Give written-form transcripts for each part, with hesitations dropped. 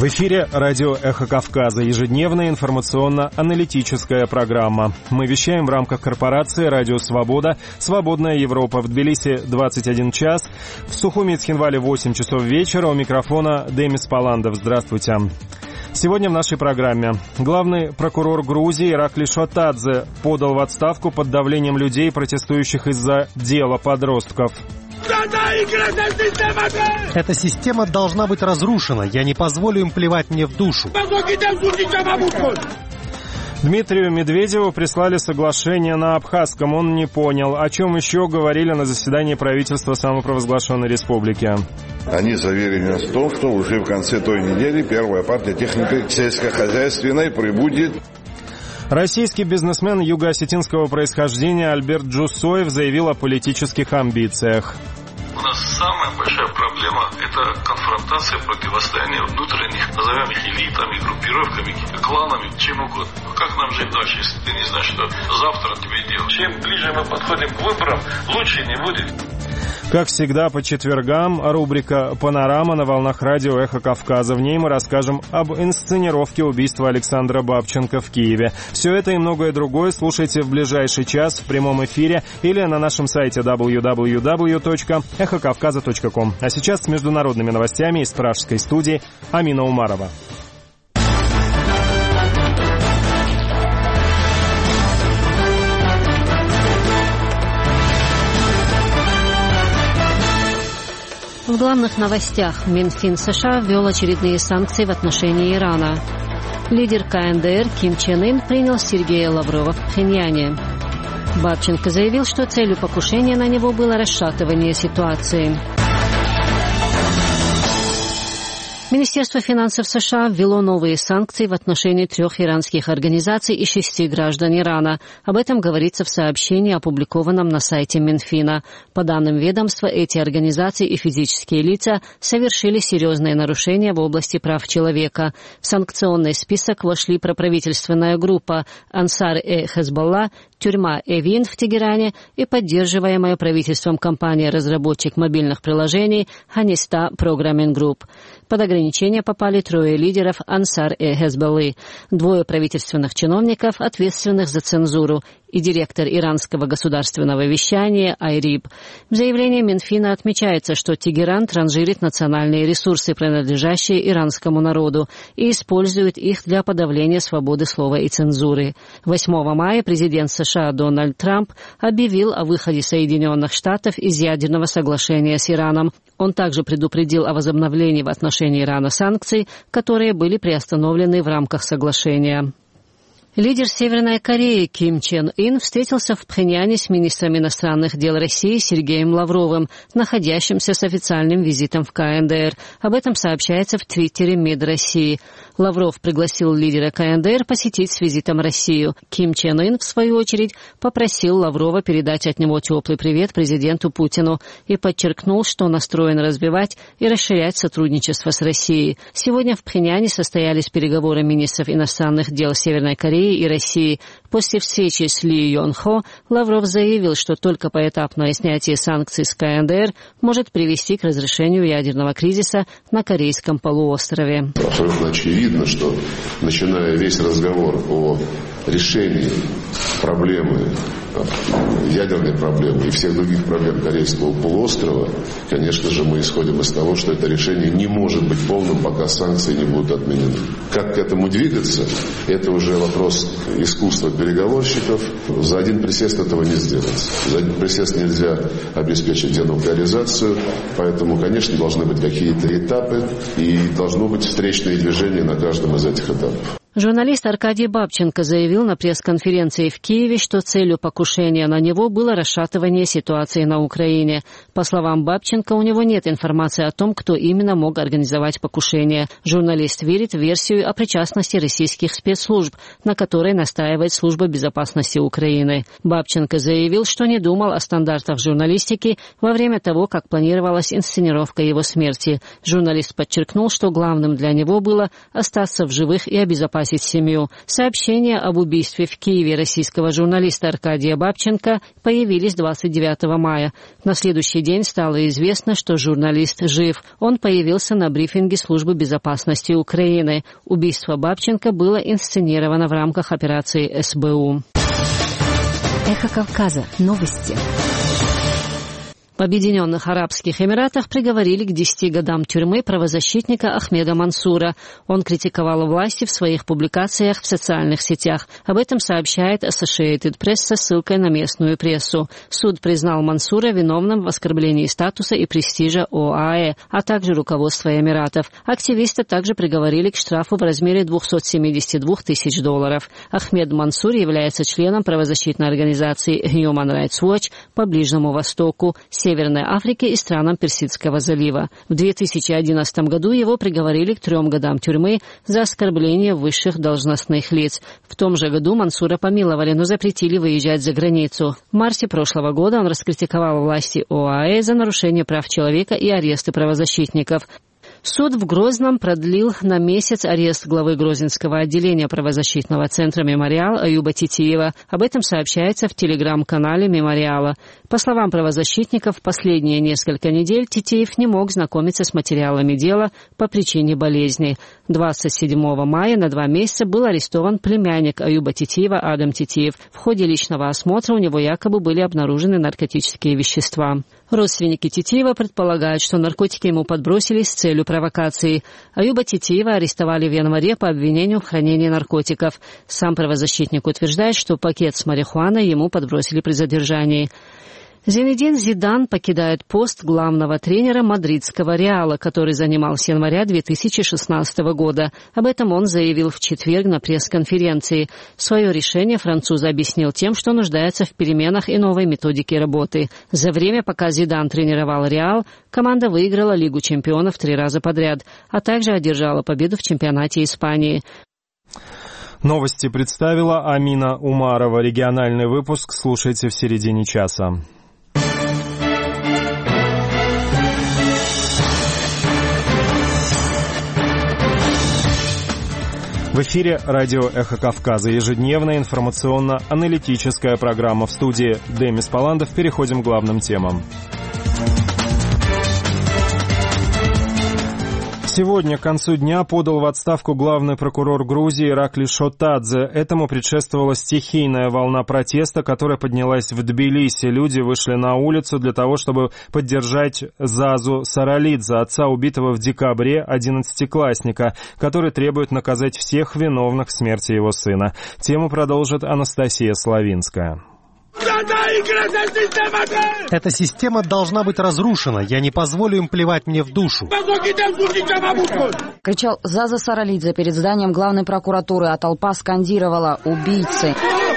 В эфире радио «Эхо Кавказа», ежедневная информационно-аналитическая программа. Мы вещаем в рамках корпорации «Радио Свобода», «Свободная Европа». В Тбилиси 21 час, в Сухуми и Цхинвале 8 часов вечера. У микрофона Демис Паландов. Здравствуйте. Сегодня в нашей программе главный прокурор Грузии Иракли Шотадзе подал в отставку под давлением людей, протестующих из-за дела подростков. Эта система должна быть разрушена. Я не позволю им плевать мне в душу. Дмитрию Медведеву прислали соглашение на абхазском. Он не понял, о чем еще говорили на заседании правительства самопровозглашенной республики. Они заверили нас в том, что уже в конце той недели первая партия техники сельскохозяйственной прибудет. Российский бизнесмен юго-осетинского происхождения Альберт Джусоев заявил о политических амбициях. У нас самая большая проблема – это конфронтация, противостояние внутренних, назовем их элитами, группировками, кланами, чем угодно. Как нам жить дальше, если ты не знаешь, что завтра тебе делать? Чем ближе мы подходим к выборам, лучше не будет. Как всегда, по четвергам рубрика «Панорама» на волнах радио «Эхо Кавказа». В ней мы расскажем об инсценировке убийства Александра Бабченко в Киеве. Все это и многое другое слушайте в ближайший час в прямом эфире или на нашем сайте www.эхокавказа.ком. А сейчас с международными новостями из пражской студии Амина Умарова. В главных новостях Минфин США ввел очередные санкции в отношении Ирана. Лидер КНДР Ким Чен Ын принял Сергея Лаврова в Пхеньяне. Бабченко заявил, что целью покушения на него было расшатывание ситуации. Министерство финансов США ввело новые санкции в отношении 3 иранских организаций и 6 граждан Ирана. Об этом говорится в сообщении, опубликованном на сайте Минфина. По данным ведомства, эти организации и физические лица совершили серьезные нарушения в области прав человека. В санкционный список вошли проправительственная группа Ансар-Хезболла, тюрьма Эвин в Тегеране и поддерживаемая правительством компания-разработчик мобильных приложений Ханиста Programming Group. Под ограничения попали 3 лидеров Ансар-Хезболлы, 2 правительственных чиновников, ответственных за цензуру, и директор иранского государственного вещания Айриб. В заявлении Минфина отмечается, что Тегеран транжирит национальные ресурсы, принадлежащие иранскому народу, и использует их для подавления свободы слова и цензуры. 8 мая президент США Дональд Трамп объявил о выходе Соединенных Штатов из ядерного соглашения с Ираном. Он также предупредил о возобновлении в отношении Ирана санкций, которые были приостановлены в рамках соглашения. Лидер Северной Кореи Ким Чен Ын встретился в Пхеньяне с министром иностранных дел России Сергеем Лавровым, находящимся с официальным визитом в КНДР. Об этом сообщается в твиттере МИД России. Лавров пригласил лидера КНДР посетить с визитом Россию. Ким Чен Ын, в свою очередь, попросил Лаврова передать от него теплый привет президенту Путину и подчеркнул, что настроен развивать и расширять сотрудничество с Россией. Сегодня в Пхеньяне состоялись переговоры министров иностранных дел Северной Кореи и России. После встречи с Ли Йон Хо Лавров заявил, что только поэтапное снятие санкций с КНДР может привести к разрешению ядерного кризиса на Корейском полуострове. Абсолютно очевидно, что начиная весь разговор о решении проблемы, ядерной проблемы и всех других проблем Корейского полуострова, конечно же, мы исходим из того, что это решение не может быть полным, пока санкции не будут отменены. Как к этому двигаться, это уже вопрос искусства переговорщиков. За один присест этого не сделать. За один присест нельзя обеспечить денуклеаризацию, поэтому, конечно, должны быть какие-то этапы и должно быть встречное движение на каждом из этих этапов. Журналист Аркадий Бабченко заявил на пресс-конференции в Киеве, что целью покушения на него было расшатывание ситуации на Украине. По словам Бабченко, у него нет информации о том, кто именно мог организовать покушение. Журналист верит в версию о причастности российских спецслужб, на которой настаивает Служба безопасности Украины. Бабченко заявил, что не думал о стандартах журналистики во время того, как планировалась инсценировка его смерти. Журналист подчеркнул, что главным для него было остаться в живых и обезопасить бросить семью. Сообщения об убийстве в Киеве российского журналиста Аркадия Бабченко появились 29 мая. На следующий день стало известно, что журналист жив. Он появился на брифинге Службы безопасности Украины. Убийство Бабченко было инсценировано в рамках операции СБУ. Эхо Кавказа. Новости. В Объединенных Арабских Эмиратах приговорили к 10 годам тюрьмы правозащитника Ахмеда Мансура. Он критиковал власти в своих публикациях в социальных сетях. Об этом сообщает Associated Press со ссылкой на местную прессу. Суд признал Мансура виновным в оскорблении статуса и престижа ОАЭ, а также руководства Эмиратов. Активиста также приговорили к штрафу в размере $272 тысяч. Ахмед Мансур является членом правозащитной организации Human Rights Watch по Ближнему Востоку, Северной Африке и странам Персидского залива. В 2011 году его приговорили к 3 годам тюрьмы за оскорбление высших должностных лиц. В том же году Мансура помиловали, но запретили выезжать за границу. В марте прошлого года он раскритиковал власти ОАЭ за нарушение прав человека и аресты правозащитников. Суд в Грозном продлил на месяц арест главы Грозненского отделения правозащитного центра «Мемориал» Аюба Титиева. Об этом сообщается в телеграм-канале «Мемориала». По словам правозащитников, последние несколько недель Титиев не мог знакомиться с материалами дела по причине болезни. 27 мая на 2 месяца был арестован племянник Аюба Титиева Адам Титиев. В ходе личного осмотра у него якобы были обнаружены наркотические вещества. Родственники Титиева предполагают, что наркотики ему подбросили с целью провокации. Аюба Титиева арестовали в январе по обвинению в хранении наркотиков. Сам правозащитник утверждает, что пакет с марихуаной ему подбросили при задержании. Зинедин Зидан покидает пост главного тренера мадридского «Реала», который занимал с января 2016 года. Об этом он заявил в четверг на пресс-конференции. Свое решение француз объяснил тем, что нуждается в переменах и новой методике работы. За время, пока Зидан тренировал «Реал», команда выиграла Лигу чемпионов 3 раза подряд, а также одержала победу в чемпионате Испании. Новости представила Амина Умарова. Региональный выпуск слушайте в середине часа. В эфире радио «Эхо Кавказа». Ежедневная информационно-аналитическая программа. В студии Демис Паландов. Переходим к главным темам. Сегодня к концу дня подал в отставку главный прокурор Грузии Иракли Шотадзе. Этому предшествовала стихийная волна протеста, которая поднялась в Тбилиси. Люди вышли на улицу для того, чтобы поддержать Зазу Саралидзе, отца убитого в декабре 11-классника, который требует наказать всех виновных в смерти его сына. Тему продолжит Анастасия Славинская. Эта система должна быть разрушена. Я не позволю им плевать мне в душу. Кричал Заза Саралидзе перед зданием главной прокуратуры, а толпа скандировала «Убийцы!».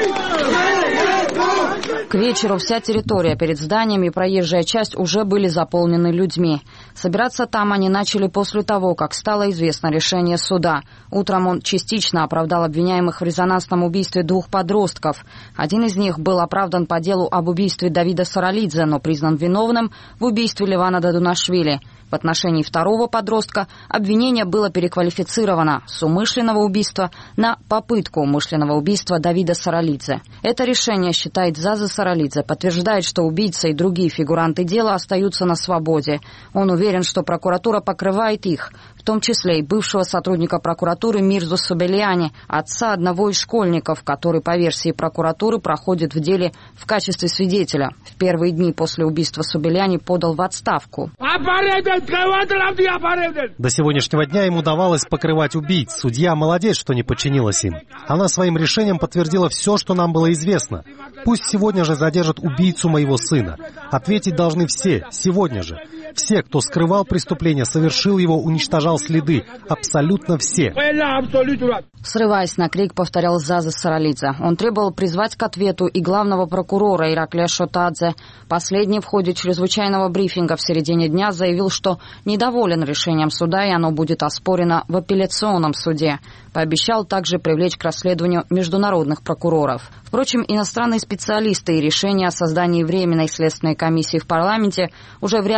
К вечеру вся территория перед зданием и проезжая часть уже были заполнены людьми. Собираться там они начали после того, как стало известно решение суда. Утром он частично оправдал обвиняемых в резонансном убийстве 2 подростков. Один из них был оправдан по делу об убийстве Давида Саралидзе, но признан виновным в убийстве Левана Дадунашвили. В отношении второго подростка обвинение было переквалифицировано с умышленного убийства на попытку умышленного убийства Давида Саралидзе. Это решение, считает Заза Саралидзе, подтверждает, что убийца и другие фигуранты дела остаются на свободе. Он уверен, что прокуратура покрывает их, в том числе и бывшего сотрудника прокуратуры Мирзу Собельяни, отца одного из школьников, который, по версии прокуратуры, проходит в деле в качестве свидетеля. В первые дни после убийства Собельяни подал в отставку. До сегодняшнего дня им удавалось покрывать убийц. Судья молодец, что не подчинилась им. Она своим решением подтвердила все, что нам было известно. Пусть сегодня же задержат убийцу моего сына. Ответить должны все, сегодня же. Все, кто скрывал преступление, совершил его, уничтожал следы. Абсолютно все. Срываясь на крик, повторял Заза Саралидзе. Он требовал призвать к ответу и главного прокурора Ираклия Шотадзе. Последний в ходе чрезвычайного брифинга в середине дня заявил, что недоволен решением суда, и оно будет оспорено в апелляционном суде. Пообещал также привлечь к расследованию международных прокуроров. Впрочем, иностранные специалисты и решения о создании Временной следственной комиссии в парламенте уже вряд ли могли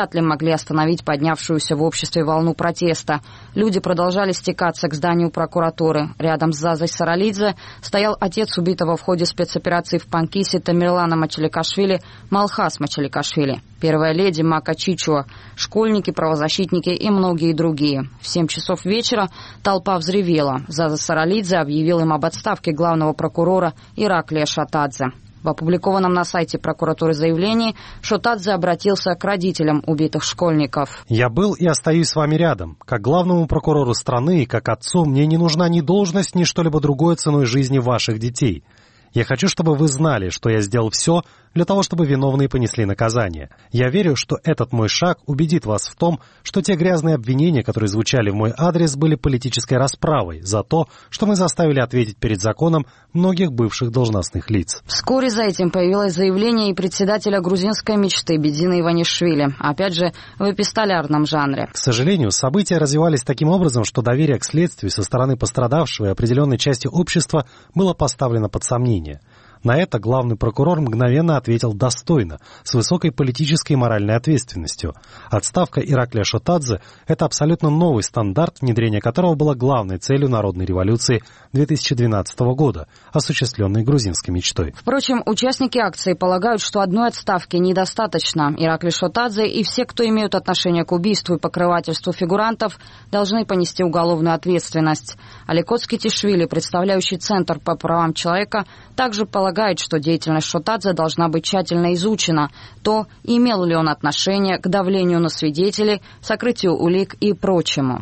смогли остановить поднявшуюся в обществе волну протеста. Люди продолжали стекаться к зданию прокуратуры. Рядом с Зазой Саралидзе стоял отец убитого в ходе спецоперации в Панкисе Тамерлана Мачаликашвили Малхас Мачаликашвили, первая леди Мака Чичуа, школьники, правозащитники и многие другие. В 7 часов вечера толпа взревела. Заза Саралидзе объявил им об отставке главного прокурора Ираклия Шотадзе. В опубликованном на сайте прокуратуры заявлении Шотадзе обратился к родителям убитых школьников. «Я был и остаюсь с вами рядом. Как главному прокурору страны и как отцу мне не нужна ни должность, ни что-либо другое ценой жизни ваших детей. Я хочу, чтобы вы знали, что я сделал все для того, чтобы виновные понесли наказание. Я верю, что этот мой шаг убедит вас в том, что те грязные обвинения, которые звучали в мой адрес, были политической расправой за то, что мы заставили ответить перед законом многих бывших должностных лиц». Вскоре за этим появилось заявление и председателя грузинской мечты Бедзина Иванишвили, опять же в эпистолярном жанре. К сожалению, события развивались таким образом, что доверие к следствию со стороны пострадавшего и определенной части общества было поставлено под сомнение. На это главный прокурор мгновенно ответил достойно, с высокой политической и моральной ответственностью. Отставка Ираклия Шотадзе – это абсолютно новый стандарт, внедрение которого было главной целью народной революции 2012 года, осуществленной грузинской мечтой. Впрочем, участники акции полагают, что одной отставки недостаточно. Ираклий Шотадзе и все, кто имеют отношение к убийству и покрывательству фигурантов, должны понести уголовную ответственность. Аликот Китишвили, представляющий Центр по правам человека, также полагает, что деятельность Шотадзе должна быть тщательно изучена. То, имел ли он отношение к давлению на свидетелей, сокрытию улик и прочему.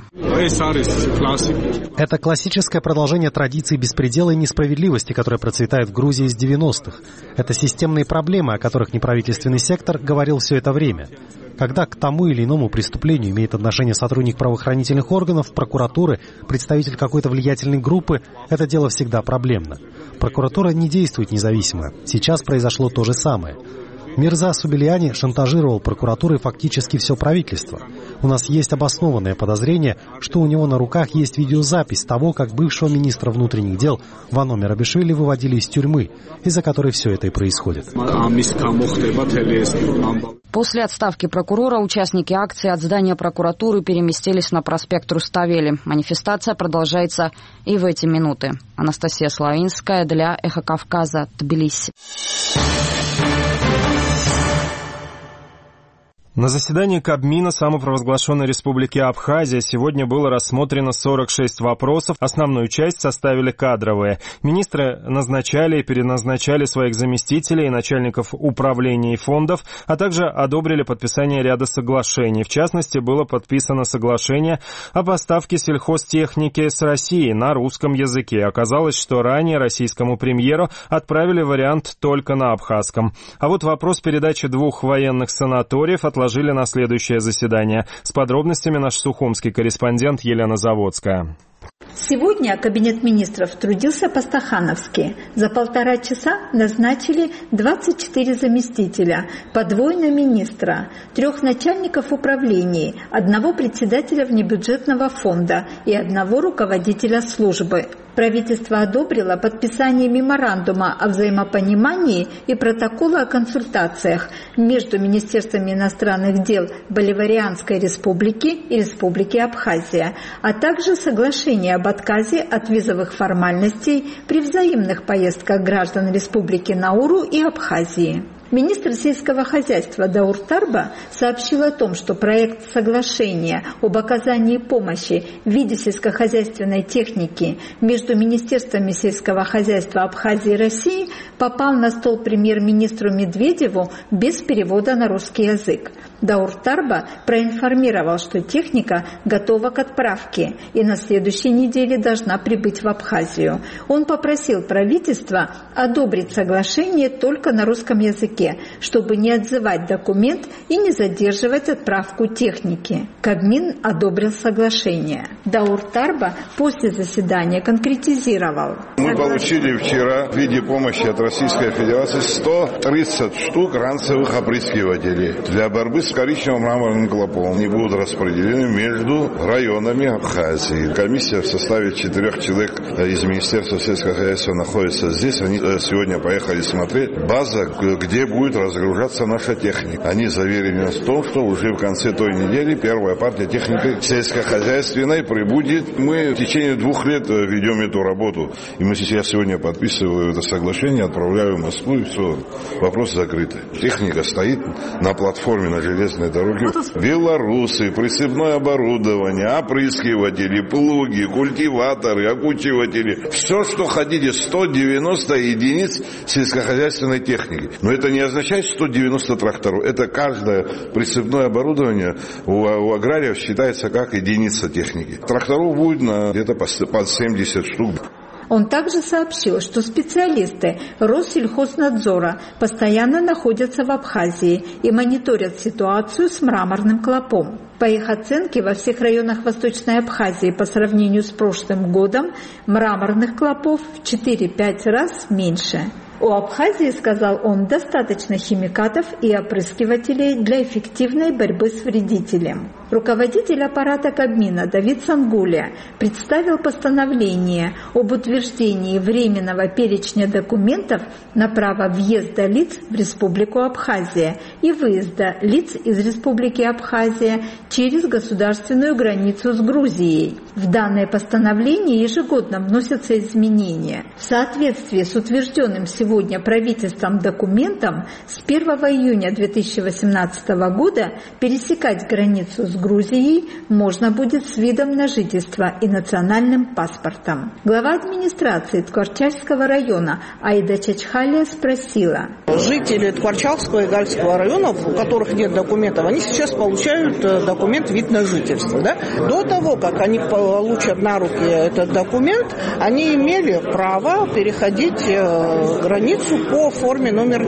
Это классическое продолжение традиций беспредела и несправедливости, которая процветает в Грузии с 90-х. Это системные проблемы, о которых неправительственный сектор говорил все это время. Когда к тому или иному преступлению имеет отношение сотрудник правоохранительных органов, прокуратуры, представитель какой-то влиятельной группы, это дело всегда проблемно. Прокуратура не действует независимо. Сейчас произошло то же самое. Мирза Субельяни шантажировал прокуратурой фактически все правительство. У нас есть обоснованное подозрение, что у него на руках есть видеозапись того, как бывшего министра внутренних дел Вано Мерабишвили выводили из тюрьмы, из-за которой все это и происходит. После отставки прокурора участники акции от здания прокуратуры переместились на проспект Руставели. Манифестация продолжается и в эти минуты. Анастасия Славинская для Эхо Кавказа, Тбилиси. На заседании Кабмина самопровозглашенной Республики Абхазия сегодня было рассмотрено 46 вопросов. Основную часть составили кадровые. Министры назначали и переназначали своих заместителей и начальников управлений и фондов, а также одобрили подписание ряда соглашений. В частности, было подписано соглашение о поставке сельхозтехники с Россией на русском языке. Оказалось, что ранее российскому премьеру отправили вариант только на абхазском. А вот вопрос передачи 2 военных санаториев отложили на следующее заседание. С подробностями наш сухумский корреспондент Елена Заводская. Сегодня Кабинет министров трудился по-стахановски. За 1,5 часа назначили 24 заместителя, по 2 министра, 3 начальников управлений, 1 председателя внебюджетного фонда и 1 руководителя службы. Правительство одобрило подписание меморандума о взаимопонимании и протокола о консультациях между Министерствами иностранных дел Боливарианской Республики и Республики Абхазия, а также соглашение об отказе от визовых формальностей при взаимных поездках граждан Республики Науру и Абхазии. Министр сельского хозяйства Даур Тарба сообщил о том, что проект соглашения об оказании помощи в виде сельскохозяйственной техники между Министерствами сельского хозяйства Абхазии и России попал на стол премьер-министру Медведеву без перевода на русский язык. Даур Тарба проинформировал, что техника готова к отправке и на следующей неделе должна прибыть в Абхазию. Он попросил правительство одобрить соглашение только на русском языке, чтобы не отзывать документ и не задерживать отправку техники. Кабмин одобрил соглашение. Даур Тарба после заседания конкретизировал. Мы получили вчера в виде помощи от Российской Федерации 130 штук ранцевых опрыскивателей для борьбы с коричневым мраморным клопом. Они будут распределены между районами Абхазии. Комиссия в составе 4 человек из Министерства сельского хозяйства находится здесь. Они сегодня поехали смотреть база, где будет разгружаться наша техника. Они заверили нас в том, что уже в конце той недели первая партия техники сельскохозяйственной прибудет. Мы в течение 2 лет ведем эту работу. И я сегодня подписываю это соглашение, отправляю в Москву, и все, вопрос закрыт. Техника стоит на платформе на железной дороге. Белорусы, прицепное оборудование, опрыскиватели, плуги, культиваторы, окучиватели. Все, что хотите, 190 единиц сельскохозяйственной техники. Но это не означает 190 тракторов. Это каждое прицепное оборудование у аграриев считается как единица техники. Тракторов будет где-то под 70 штук. Он также сообщил, что специалисты Россельхознадзора постоянно находятся в Абхазии и мониторят ситуацию с мраморным клопом. По их оценке, во всех районах Восточной Абхазии по сравнению с прошлым годом мраморных клопов в 4-5 раз меньше. У Абхазии, сказал он, достаточно химикатов и опрыскивателей для эффективной борьбы с вредителем. Руководитель аппарата Кабмина Давид Сангуля представил постановление об утверждении временного перечня документов на право въезда лиц в Республику Абхазия и выезда лиц из Республики Абхазия через государственную границу с Грузией. В данное постановление ежегодно вносятся изменения. В соответствии с утвержденным сегодня правительством документом с 1 июня 2018 года пересекать границу с Грузией можно будет с видом на жительство и национальным паспортом. Глава администрации Ткварчальского района Аида Чачхалия спросила. Жители Ткварчальского и Гальского районов, у которых нет документов, они сейчас получают документ вид на жительство. Да? До того, как они получат на руки этот документ, они имели право переходить границу по форме номер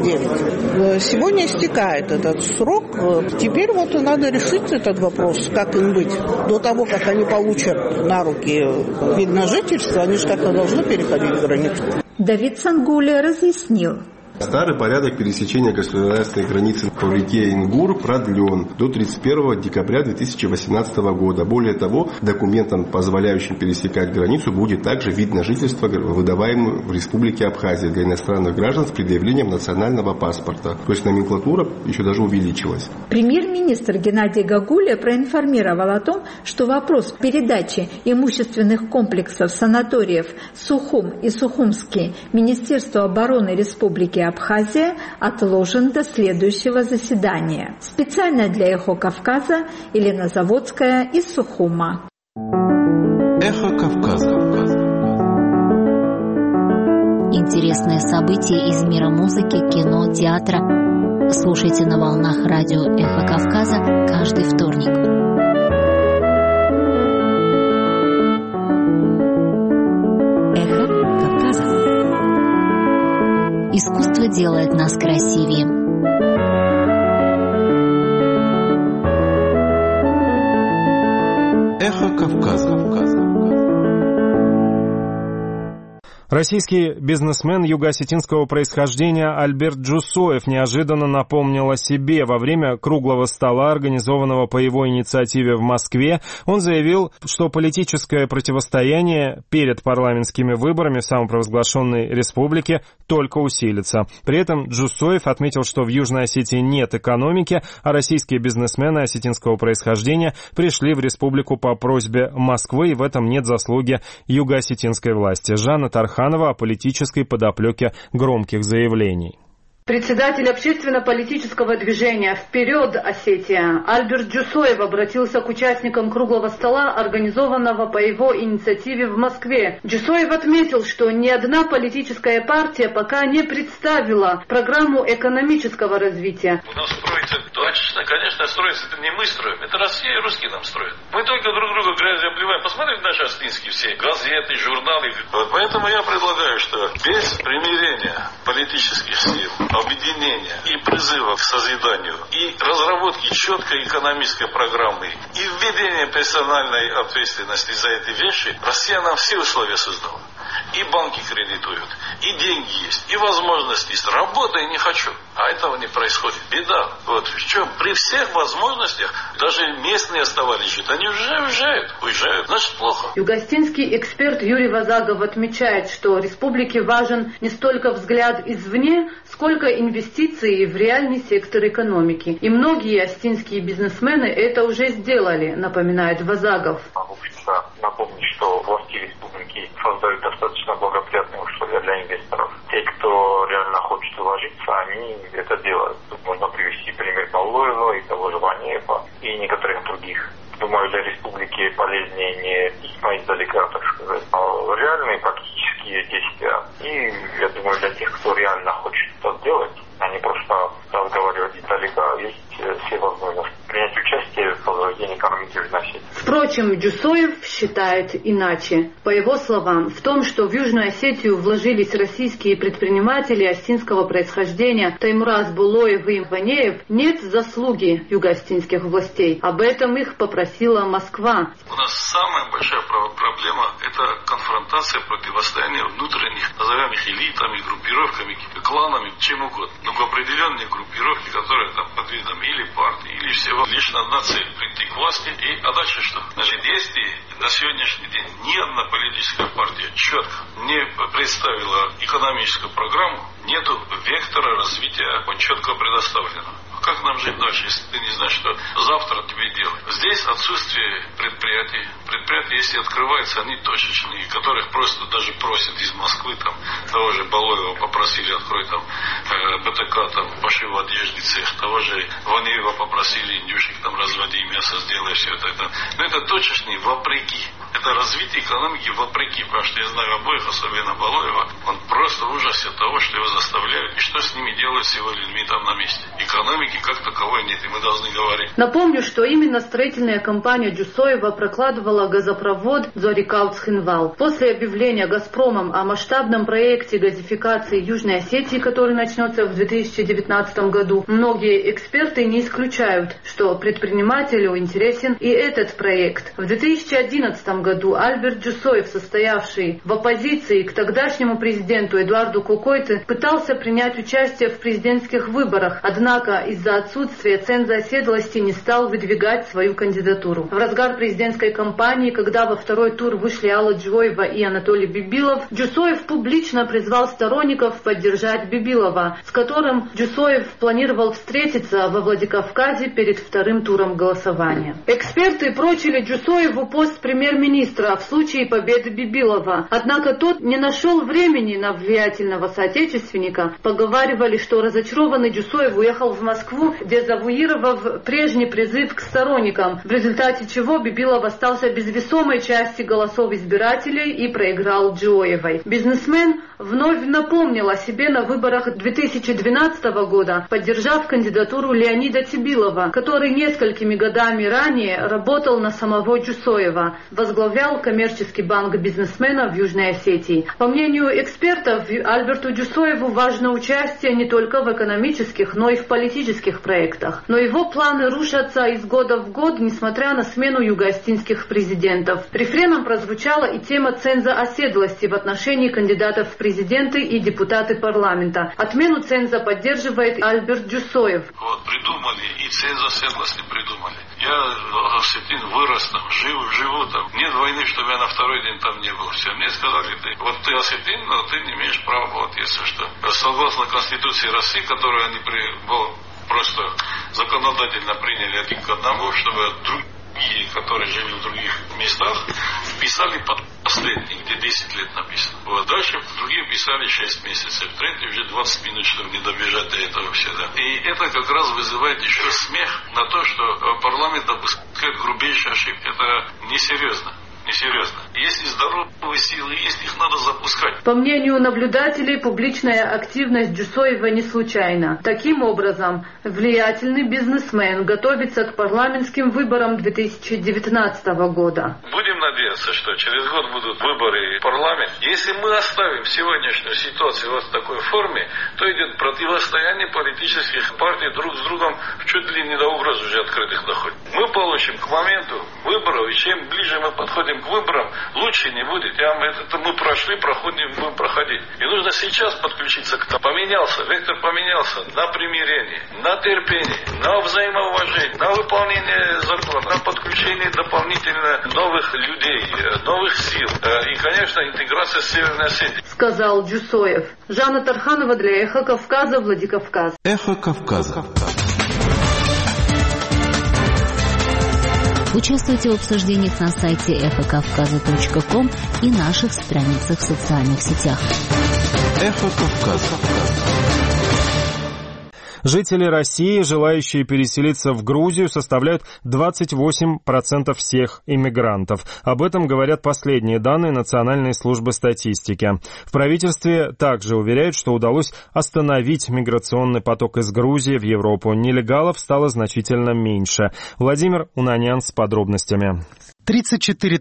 9. Сегодня истекает этот срок. Теперь вот надо решить этот вопрос, как им быть. До того, как они получат на руки вид на жительство, они же как-то должны переходить границу. Давид Сангуля разъяснил. Старый порядок пересечения государственной границы по реке Ингур продлен до 31 декабря 2018 года. Более того, документом, позволяющим пересекать границу, будет также вид на жительство, выдаваемый в Республике Абхазия для иностранных граждан с предъявлением национального паспорта. То есть номенклатура еще даже увеличилась. Премьер-министр Геннадий Гагуля проинформировал о том, что вопрос передачи имущественных комплексов санаториев Сухум и Сухумский Министерству обороны Республики Абхазия отложен до следующего заседания. Специально для «Эхо Кавказа» Елена Заводская из Сухума. Эхо Кавказа. Интересные события из мира музыки, кино, театра. Слушайте на волнах радио «Эхо Кавказа» каждый вторник. Искусство делает нас красивее. Эхо Кавказа. Российский бизнесмен юго-осетинского происхождения Альберт Джусоев неожиданно напомнил о себе. Во время круглого стола, организованного по его инициативе в Москве, он заявил, что политическое противостояние перед парламентскими выборами в самопровозглашенной республике только усилится. При этом Джусоев отметил, что в Южной Осетии нет экономики, а российские бизнесмены осетинского происхождения пришли в республику по просьбе Москвы, и в этом нет заслуги юго-осетинской власти. Жанна Тарханова о политической подоплеке громких заявлений. Председатель общественно-политического движения «Вперед, Осетия» Альберт Джусоев обратился к участникам круглого стола, организованного по его инициативе в Москве. Джусоев отметил, что ни одна политическая партия пока не представила программу экономического развития. У нас строится точечно, конечно, строится это не мы строим, это Россия и русские нам строят. Мы только друг друга грязью обливаем. Посмотрите наши астинские все газеты, журналы. Поэтому я предлагаю, что без примирения политических сил, объединения и призыва к созиданию, и разработки четкой экономической программы, и введения персональной ответственности за эти вещи, Россия нам все условия создала. И банки кредитуют, и деньги есть, и возможность есть. Работай не хочу. А этого не происходит. Беда. Вот в чем при всех возможностях даже местные оставались, они уже уезжают. Значит, плохо. Югостинский эксперт Юрий Вазагов отмечает, что республике важен не столько взгляд извне, сколько инвестиции в реальный сектор экономики. И многие остинские бизнесмены это уже сделали, напоминает Вазагов. Напомнить, что власти республики создают достаточно благоприятные условия для инвесторов. Те, кто реально хочет вложиться, они это делают. Тут можно привести пример Балоева и того же Ванеева и некоторых других. Думаю, для республики полезнее не смотреть издалека, так сказать, а реальные практические действия. И я думаю, для тех, кто реально хочет это сделать, а не просто разговаривать издалека, есть все возможности принять участие в возрождении экономики в Южной Осетии. Впрочем, Джусоев считает иначе. По его словам, в том, что в Южную Осетию вложились российские предприниматели остинского происхождения Таймураз Булоев и Ванеев, нет заслуги юго-остинских властей. Об этом их попросила Москва. У нас самая большая проблема – это конфронтация, противостояние внутренних, назовем их элитами, группировками, кланами, чем угодно. Но определенные группировки, которые там под видом или партии, или всего, лишь одна цель – прийти к власти. А дальше что? Значит, если на сегодняшний день ни одна политическая партия четко не представила экономическую программу, нету вектора развития четко предоставленного. Как нам жить дальше, если ты не знаешь, что завтра тебе делать? Здесь отсутствие предприятий. Предприятия, если открываются, они точечные, которых просто даже просят из Москвы, там, того же Балоева попросили открыть там БТК, там, пошив одежды цех, того же Ванеева попросили индюшек там разводи, мясо сделай, все это. Но это точечные вопреки. Это развитие экономики вопреки, потому что я знаю обоих, особенно Балоева, он просто в ужасе от того, что его заставляют, и что с ними делают с его людьми там на месте. Экономики как таковой нет, и мы должны говорить. Напомню, что именно строительная компания Джусоева прокладывала газопровод Зорикаут-Цхинвал. После объявления «Газпромом» о масштабном проекте газификации Южной Осетии, который начнется в 2019 году, многие эксперты не исключают, что предпринимателю интересен и этот проект. В 2011 году Альберт Джусоев, состоявший в оппозиции к тогдашнему президенту Эдуарду Кукойте, пытался принять участие в президентских выборах, однако из-за отсутствия ценза оседлости не стал выдвигать свою кандидатуру. В разгар президентской кампании, когда во второй тур вышли Алла Джоева и Анатолий Бибилов, Джусоев публично призвал сторонников поддержать Бибилова, с которым Джусоев планировал встретиться во Владикавказе перед вторым туром голосования. Эксперты прочили Джусоеву пост премьер-министра в случае победы Бибилова, однако тот не нашел времени на влиятельного соотечественника. Поговаривали, что разочарованный Джусоев уехал в Москву, дезавуировав прежний призыв к сторонникам, в результате чего Бибилов остался без весомой части голосов избирателей и проиграл Джоевой. Бизнесмен вновь напомнил о себе на выборах 2012 года, поддержав кандидатуру Леонида Тибилова, который несколькими годами ранее работал на самого Джусоева, возглавлял коммерческий банк бизнесмена в Южной Осетии. По мнению экспертов, Альберту Джусоеву важно участие не только в экономических, но и в политических проектах. Но его планы рушатся из года в год, несмотря на смену юго-остинских президентов. Рефреном прозвучала и тема ценза оседлости в отношении кандидатов в президенты и депутаты парламента. Отмену ценза поддерживает Альберт Джусоев. Вот придумали, и ценз оседлости придумали. Я осетин вырос там, живу там. Нет войны, чтобы я на второй день там не был. Все, мне сказали, ты осетин, но ты не имеешь права, вот если что. Согласно Конституции России, которую они просто законодательно приняли один к одному, чтобы другие, которые жили в других местах, вписали под последний, где 10 лет написано. Вот. Дальше другие писали 6 месяцев, третий уже 20 минут, чтобы не добежать до этого всегда. И это как раз вызывает еще смех на то, что парламент допускает грубейшие ошибки. Это несерьезно. Несерьезно. Если здоровые силы есть, их надо запускать. По мнению наблюдателей, публичная активность Джусоева не случайна. Таким образом, влиятельный бизнесмен готовится к парламентским выборам 2019 года. Будем надеяться, что через год будут выборы в парламент. Если мы оставим сегодняшнюю ситуацию вот в такой форме, то идет противостояние политических партий друг с другом, чуть ли не до угроз уже открытых доходит. Мы получим к моменту выборов, и чем ближе мы подходим к выборам, лучше не будет. Это мы прошли, проходим, будем проходить. И нужно сейчас подключиться к тому. Поменялся, вектор поменялся на примирение, на терпение, на взаимоуважение, на выполнение закона, на подключение дополнительно новых людей, новых сил и, конечно, интеграция с Северной Осетией. Сказал Джусоев. Жанна Тарханова для «Эхо Кавказа», Владикавказ. Эхо Кавказа. Участвуйте в обсуждениях на сайте эхокавказа.ком и наших страницах в социальных сетях. Эхо Кавказа. Жители России, желающие переселиться в Грузию, составляют 28% всех иммигрантов. Об этом говорят последние данные Национальной службы статистики. В правительстве также уверяют, что удалось остановить миграционный поток из Грузии в Европу. Нелегалов стало значительно меньше. Владимир Унанян с подробностями. 34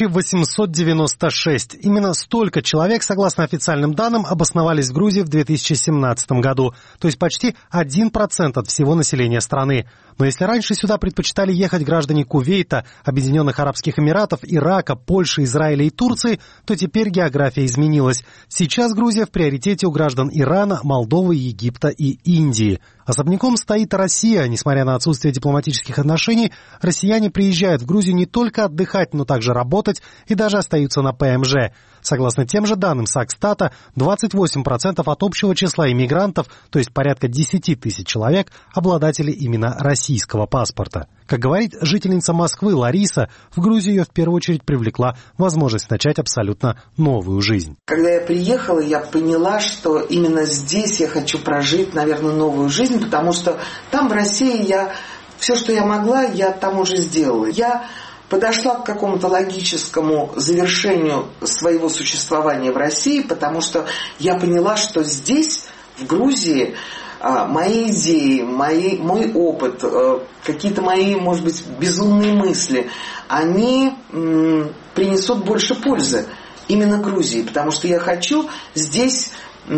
896. Именно столько человек, согласно официальным данным, обосновались в Грузии в 2017 году. То есть почти 1% от всего населения страны. Но если раньше сюда предпочитали ехать граждане Кувейта, Объединенных Арабских Эмиратов, Ирака, Польши, Израиля и Турции, то теперь география изменилась. Сейчас Грузия в приоритете у граждан Ирана, Молдовы, Египта и Индии. Особняком стоит Россия. Несмотря на отсутствие дипломатических отношений, россияне приезжают в Грузию не только отдыхать, но также работать и даже остаются на ПМЖ. Согласно тем же данным Сакстата, 28% от общего числа иммигрантов, то есть порядка 10 тысяч человек, обладатели именно российского паспорта. Как говорит жительница Москвы Лариса, в Грузию ее в первую очередь привлекла возможность начать абсолютно новую жизнь. Когда я приехала, я поняла, что именно здесь я хочу прожить, наверное, новую жизнь, потому что там, в России, все, что я могла, я там уже сделала. Я подошла к какому-то логическому завершению своего существования в России, потому что я поняла, что здесь, в Грузии, мои идеи, мой опыт, какие-то мои, может быть, безумные мысли, они принесут больше пользы именно Грузии, потому что я хочу здесь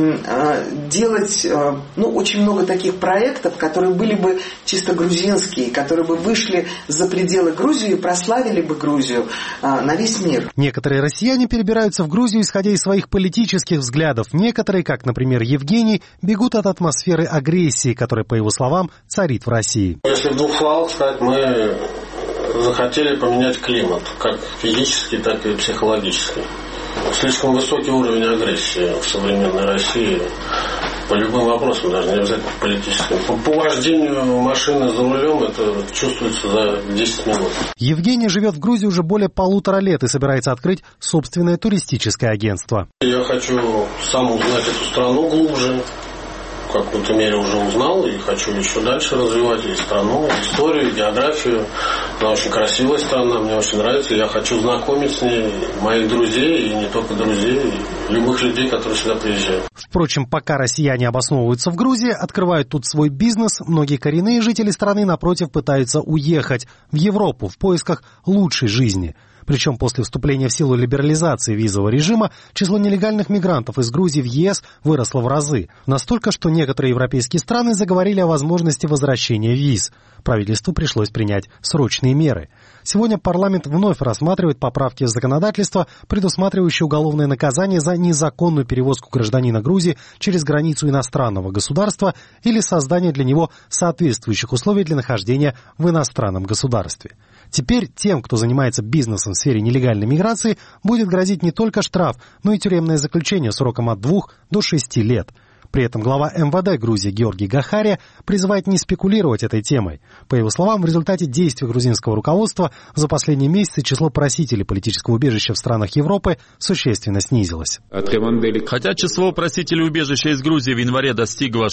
делать очень много таких проектов, которые были бы чисто грузинские, которые бы вышли за пределы Грузии и прославили бы Грузию на весь мир. Некоторые россияне перебираются в Грузию, исходя из своих политических взглядов. Некоторые, как, например, Евгений, бегут от атмосферы агрессии, которая, по его словам, царит в России. Если в двух словах сказать, мы захотели поменять климат, как физически, так и психологически. Слишком высокий уровень агрессии в современной России по любым вопросам, даже не обязательно политическим. По вождению машины за рулем это чувствуется за 10 минут. Евгений живет в Грузии уже более 1,5 лет и собирается открыть собственное туристическое агентство. Я хочу сам узнать эту страну глубже. Как в какой-то мере уже узнал и хочу еще дальше развивать и страну, и историю, и географию. Она очень красивая страна, мне очень нравится. Я хочу знакомить с ней моих друзей, и не только друзей, и любых людей, которые сюда приезжают. Впрочем, пока россияне обосновываются в Грузии, открывают тут свой бизнес, многие коренные жители страны, напротив, пытаются уехать в Европу в поисках лучшей жизни. Причем после вступления в силу либерализации визового режима число нелегальных мигрантов из Грузии в ЕС выросло в разы. Настолько, что некоторые европейские страны заговорили о возможности возвращения виз. Правительству пришлось принять срочные меры. Сегодня парламент вновь рассматривает поправки в законодательство, предусматривающие уголовное наказание за незаконную перевозку гражданина Грузии через границу иностранного государства или создание для него соответствующих условий для нахождения в иностранном государстве. Теперь тем, кто занимается бизнесом в сфере нелегальной миграции, будет грозить не только штраф, но и тюремное заключение сроком от 2 до 6 лет. При этом глава МВД Грузии Георгий Гахария призывает не спекулировать этой темой. По его словам, в результате действий грузинского руководства за последние месяцы число просителей политического убежища в странах Европы существенно снизилось. Хотя число просителей убежища из Грузии в январе достигло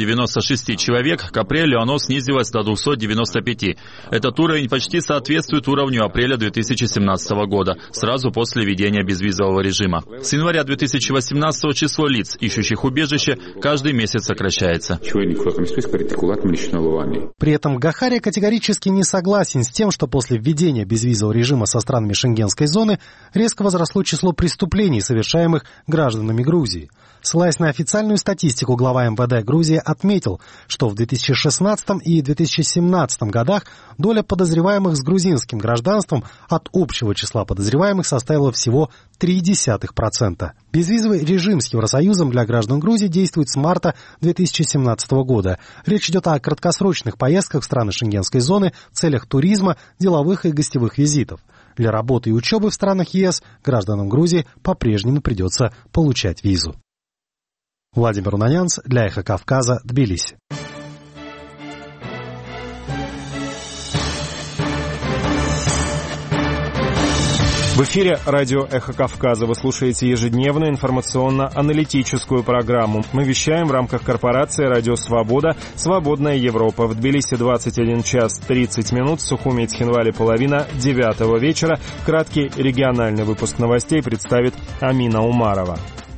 696 человек, к апрелю оно снизилось до 295. Этот уровень почти соответствует уровню апреля 2017 года, сразу после введения безвизового режима. С января 2018 число лиц, ищущих убежище, каждый месяц сокращается. При этом Гахария категорически не согласен с тем, что после введения безвизового режима со странами Шенгенской зоны резко возросло число преступлений, совершаемых гражданами Грузии. Ссылаясь на официальную статистику, глава МВД Грузии отметил, что в 2016 и 2017 годах доля подозреваемых с грузинским гражданством от общего числа подозреваемых составила всего 0,3%. Безвизовый режим с Евросоюзом для граждан Грузии действует с марта 2017 года. Речь идет о краткосрочных поездках в страны Шенгенской зоны в целях туризма, деловых и гостевых визитов. Для работы и учебы в странах ЕС гражданам Грузии по-прежнему придется получать визу. Владимир Унанянц для Эхо Кавказа, Тбилиси. В эфире радио «Эхо Кавказа». Вы слушаете ежедневную информационно-аналитическую программу. Мы вещаем в рамках корпорации «Радио Свобода», «Свободная Европа». В Тбилиси 21 час 30 минут, в Сухуми и Цхинвале половина 9 вечера. Краткий региональный выпуск новостей представит Амина Умарова.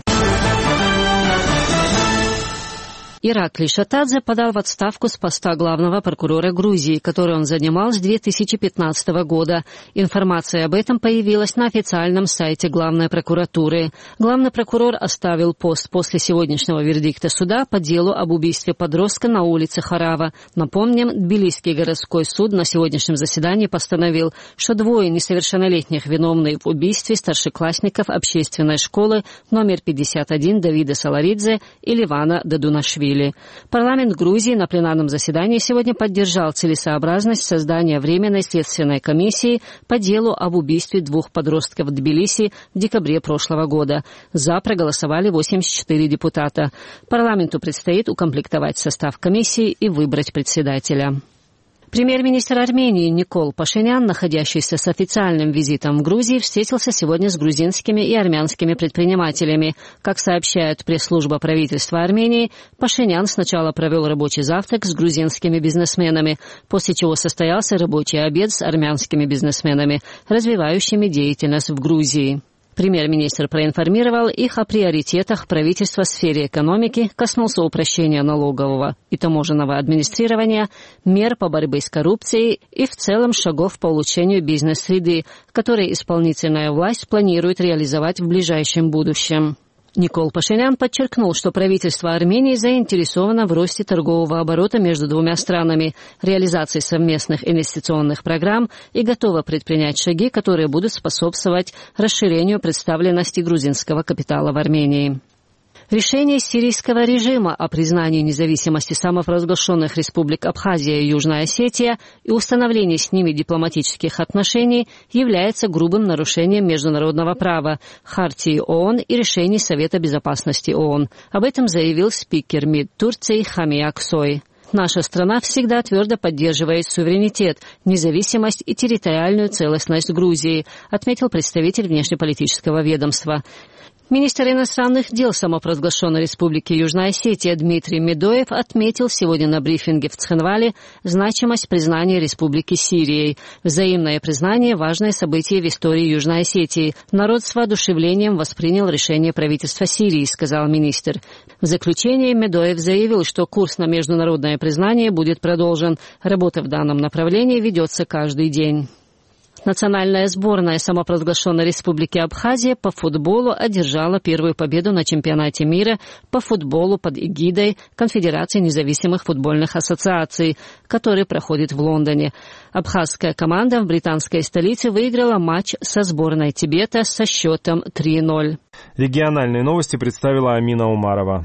Иракли Шатадзе подал в отставку с поста главного прокурора Грузии, который он занимал с 2015 года. Информация об этом появилась на официальном сайте главной прокуратуры. Главный прокурор оставил пост после сегодняшнего вердикта суда по делу об убийстве подростка на улице Харава. Напомним, Тбилисский городской суд на сегодняшнем заседании постановил, что двое несовершеннолетних виновны в убийстве старшеклассников общественной школы номер 51 Давида Саларидзе и Ливана Дадунашвили. Парламент Грузии на пленарном заседании сегодня поддержал целесообразность создания Временной следственной комиссии по делу об убийстве двух подростков в Тбилиси в декабре прошлого года. За проголосовали 84 депутата. Парламенту предстоит укомплектовать состав комиссии и выбрать председателя. Премьер-министр Армении Никол Пашинян, находящийся с официальным визитом в Грузии, встретился сегодня с грузинскими и армянскими предпринимателями. Как сообщает пресс-служба правительства Армении, Пашинян сначала провел рабочий завтрак с грузинскими бизнесменами, после чего состоялся рабочий обед с армянскими бизнесменами, развивающими деятельность в Грузии. Премьер-министр проинформировал их о приоритетах правительства в сфере экономики, коснулся упрощения налогового и таможенного администрирования, мер по борьбе с коррупцией и в целом шагов по улучшению бизнес-среды, которые исполнительная власть планирует реализовать в ближайшем будущем. Никол Пашинян подчеркнул, что правительство Армении заинтересовано в росте торгового оборота между двумя странами, реализации совместных инвестиционных программ и готово предпринять шаги, которые будут способствовать расширению представленности грузинского капитала в Армении. Решение сирийского режима о признании независимости самопровозглашенных республик Абхазия и Южная Осетия и установлении с ними дипломатических отношений является грубым нарушением международного права, Хартии ООН и решений Совета Безопасности ООН. Об этом заявил спикер МИД Турции Хамия Аксой. Наша страна всегда твердо поддерживает суверенитет, независимость и территориальную целостность Грузии, отметил представитель внешнеполитического ведомства. Министр иностранных дел самопровозглашенной Республики Южная Осетия Дмитрий Медоев отметил сегодня на брифинге в Цхинвале значимость признания Республики Сирией. Взаимное признание – важное событие в истории Южной Осетии. Народ с воодушевлением воспринял решение правительства Сирии, сказал министр. В заключение Медоев заявил, что курс на международное признание будет продолжен. Работа в данном направлении ведется каждый день. Национальная сборная самопровозглашенной Республики Абхазия по футболу одержала первую победу на чемпионате мира по футболу под эгидой Конфедерации независимых футбольных ассоциаций, который проходит в Лондоне. Абхазская команда в британской столице выиграла матч со сборной Тибета со счетом 3-0. Региональные новости представила Амина Умарова.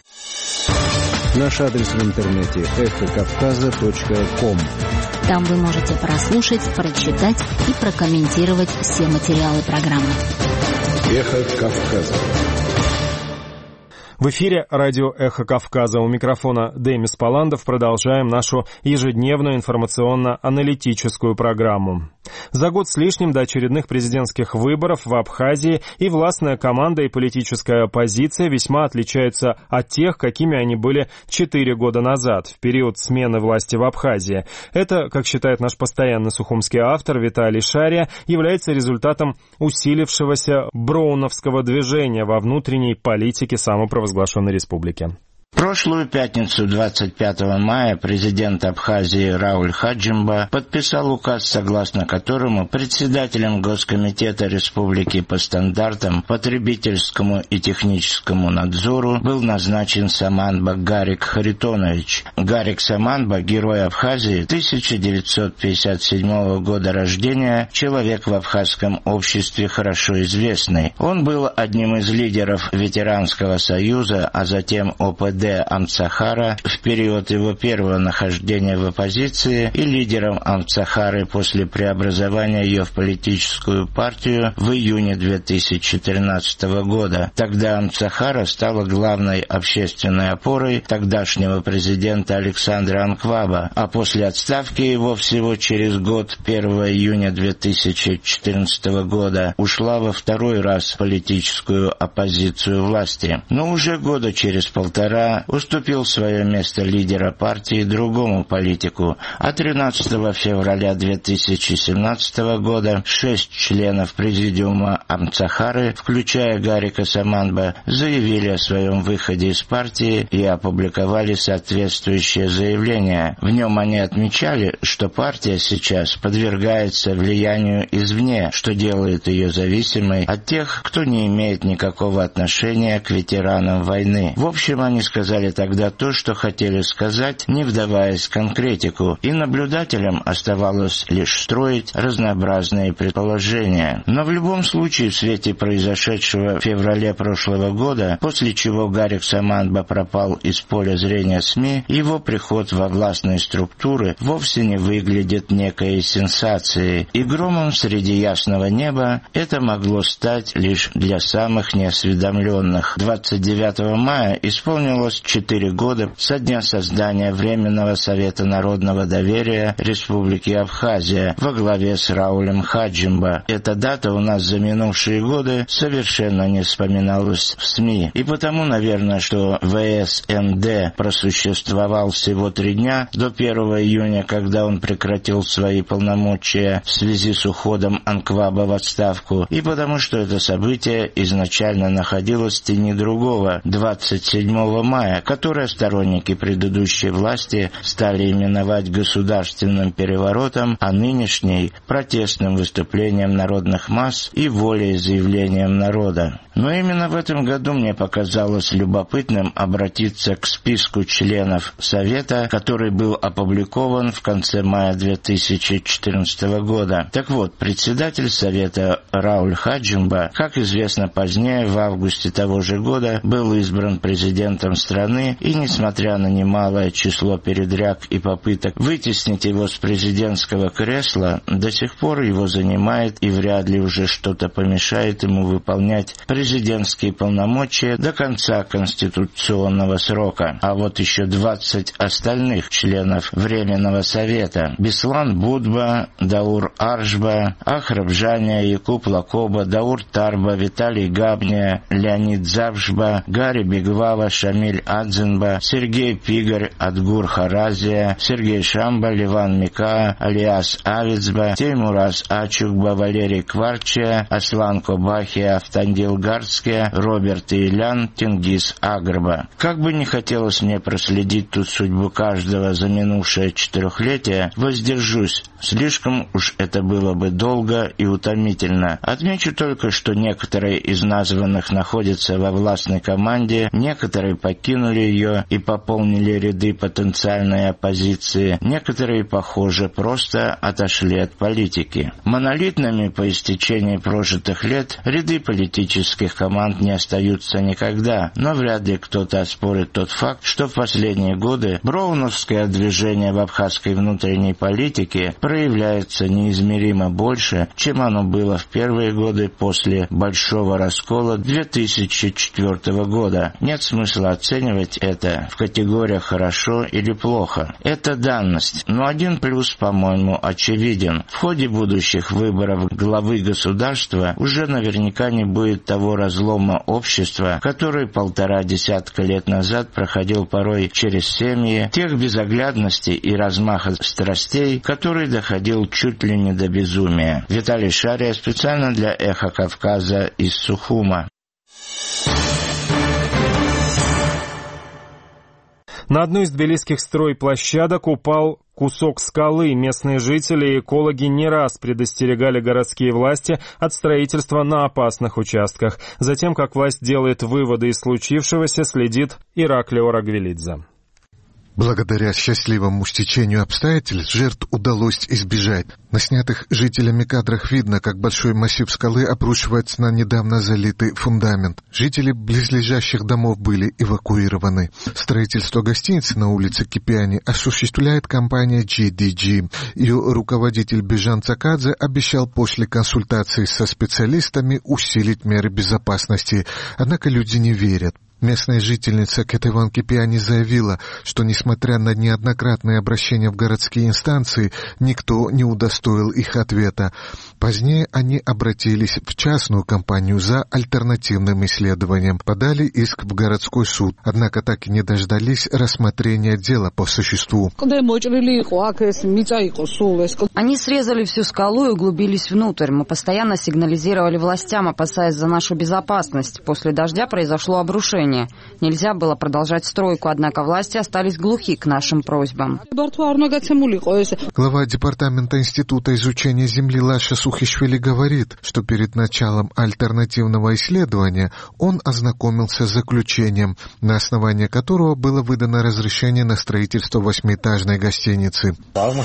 Наш адрес в интернете эхокавказа.ком. Там вы можете прослушать, прочитать и прокомментировать все материалы программы. Эхо Кавказа. В эфире радио «Эхо Кавказа». У микрофона Демис Паландов. Продолжаем нашу ежедневную информационно-аналитическую программу. За год с лишним до очередных президентских выборов в Абхазии и властная команда, и политическая оппозиция весьма отличаются от тех, какими они были 4 года назад, в период смены власти в Абхазии. Это, как считает наш постоянный сухумский автор Виталий Шария, является результатом усилившегося броуновского движения во внутренней политике самопровозглашенной республики. Прошлую пятницу, 25 мая, президент Абхазии Рауль Хаджимба подписал указ, согласно которому председателем Госкомитета Республики по стандартам, потребительскому и техническому надзору был назначен Саманба Гарик Харитонович. Гарик Саманба – герой Абхазии, 1957 года рождения, человек в абхазском обществе хорошо известный. Он был одним из лидеров ветеранского союза, а затем ОПД Амцахара в период его первого нахождения в оппозиции и лидером Амцахары после преобразования ее в политическую партию в июне 2014 года. Тогда Амцахара стала главной общественной опорой тогдашнего президента Александра Анкваба, а после отставки его всего через год, 1 июня 2014 года, ушла во второй раз в политическую оппозицию власти. Но уже года через полтора уступил свое место лидера партии другому политику, а 13 февраля 2017 года 6 членов президиума Амцахары, включая Гарика Саманба, заявили о своем выходе из партии и опубликовали соответствующее заявление. В нем они отмечали, что партия сейчас подвергается влиянию извне, что делает ее зависимой от тех, кто не имеет никакого отношения к ветеранам войны. В общем, они сказали тогда то, что хотели сказать, не вдаваясь в конкретику, и наблюдателям оставалось лишь строить разнообразные предположения. Но в любом случае, в свете произошедшего в феврале прошлого года, после чего Гарик Саманба пропал из поля зрения СМИ, его приход во властные структуры вовсе не выглядит некой сенсацией, и громом среди ясного неба это могло стать лишь для самых неосведомленных. 29 мая исполнилось 4 года со дня создания Временного Совета Народного Доверия Республики Абхазия во главе с Раулем Хаджимба. Эта дата у нас за минувшие годы совершенно не вспоминалась в СМИ. И потому, наверное, что ВСНД просуществовал всего 3 дня до 1 июня, когда он прекратил свои полномочия в связи с уходом Анкваба в отставку, и потому что это событие изначально находилось в тени другого, 27 мая, которое сторонники предыдущей власти стали именовать государственным переворотом, а нынешний – протестным выступлением народных масс и волеизъявлением народа. Но именно в этом году мне показалось любопытным обратиться к списку членов Совета, который был опубликован в конце мая 2014 года. Так вот, председатель Совета Рауль Хаджимба, как известно позднее, в августе того же года, был избран президентом страны, и несмотря на немалое число передряг и попыток вытеснить его с президентского кресла, до сих пор его занимает и вряд ли уже что-то помешает ему выполнять президентские полномочия до конца конституционного срока. А вот еще 20 остальных членов Временного Совета: Беслан Будба, Даур Аршба, Ахрабжаня, Якуб Лакоба, Даур Тарба, Виталий Габня, Леонид Завжба, Гарри Бегвава, Шамиль Адзенба, Сергей Пигарь, Адгур Харазия, Сергей Шамба, Ливан Мика, Алиас Авицба, Теймурас Ачукба, Валерий Кварчия, Аслан Кобахия, Автандил Гарцкия, Роберт Илян, Тенгиз Агрба. Как бы не хотелось мне проследить тут судьбу каждого за минувшее 4-летие, воздержусь, слишком уж это было бы долго и утомительно. Отмечу только, что некоторые из названных находятся во властной команде, некоторые покинули ее и пополнили ряды потенциальной оппозиции, некоторые, похоже, просто отошли от политики. Монолитными по истечении прожитых лет ряды политических команд не остаются никогда, но вряд ли кто-то оспорит тот факт, что в последние годы броуновское движение в абхазской внутренней политике проявляется неизмеримо больше, чем оно было в первые годы после большого раскола 2004 года. Нет смысла оценивать это в категориях «хорошо» или «плохо». Это данность, но один плюс, по-моему, очевиден. В ходе будущих выборов главы государства уже наверняка не будет того разлома общества, который 1,5 десятка лет назад проходил порой через семьи, тех безоглядностей и размаха страстей, который доходил чуть ли не до безумия. Виталий Шария специально для «Эхо Кавказа» из Сухума. На одну из тбилисских стройплощадок упал кусок скалы. Местные жители и экологи не раз предостерегали городские власти от строительства на опасных участках. Затем, как власть делает выводы из случившегося, следит Ираклио Рагвелидзе. Благодаря счастливому стечению обстоятельств жертв удалось избежать. На снятых жителями кадрах видно, как большой массив скалы обрушивается на недавно залитый фундамент. Жители близлежащих домов были эвакуированы. Строительство гостиницы на улице Кипиани осуществляет компания GDG. Ее руководитель Бежан Цакадзе обещал после консультации со специалистами усилить меры безопасности. Однако люди не верят. Местная жительница Кетеван Кипиани заявила, что, несмотря на неоднократные обращения в городские инстанции, никто не удостоил их ответа. Позднее они обратились в частную компанию за альтернативным исследованием, подали иск в городской суд, однако так и не дождались рассмотрения дела по существу. Они срезали всю скалу и углубились внутрь. Мы постоянно сигнализировали властям, опасаясь за нашу безопасность. После дождя произошло обрушение. Нельзя было продолжать стройку, однако власти остались глухи к нашим просьбам. Глава департамента Института изучения земли Лаша Сухишвили говорит, что перед началом альтернативного исследования он ознакомился с заключением, на основании которого было выдано разрешение на строительство 8-этажной гостиницы.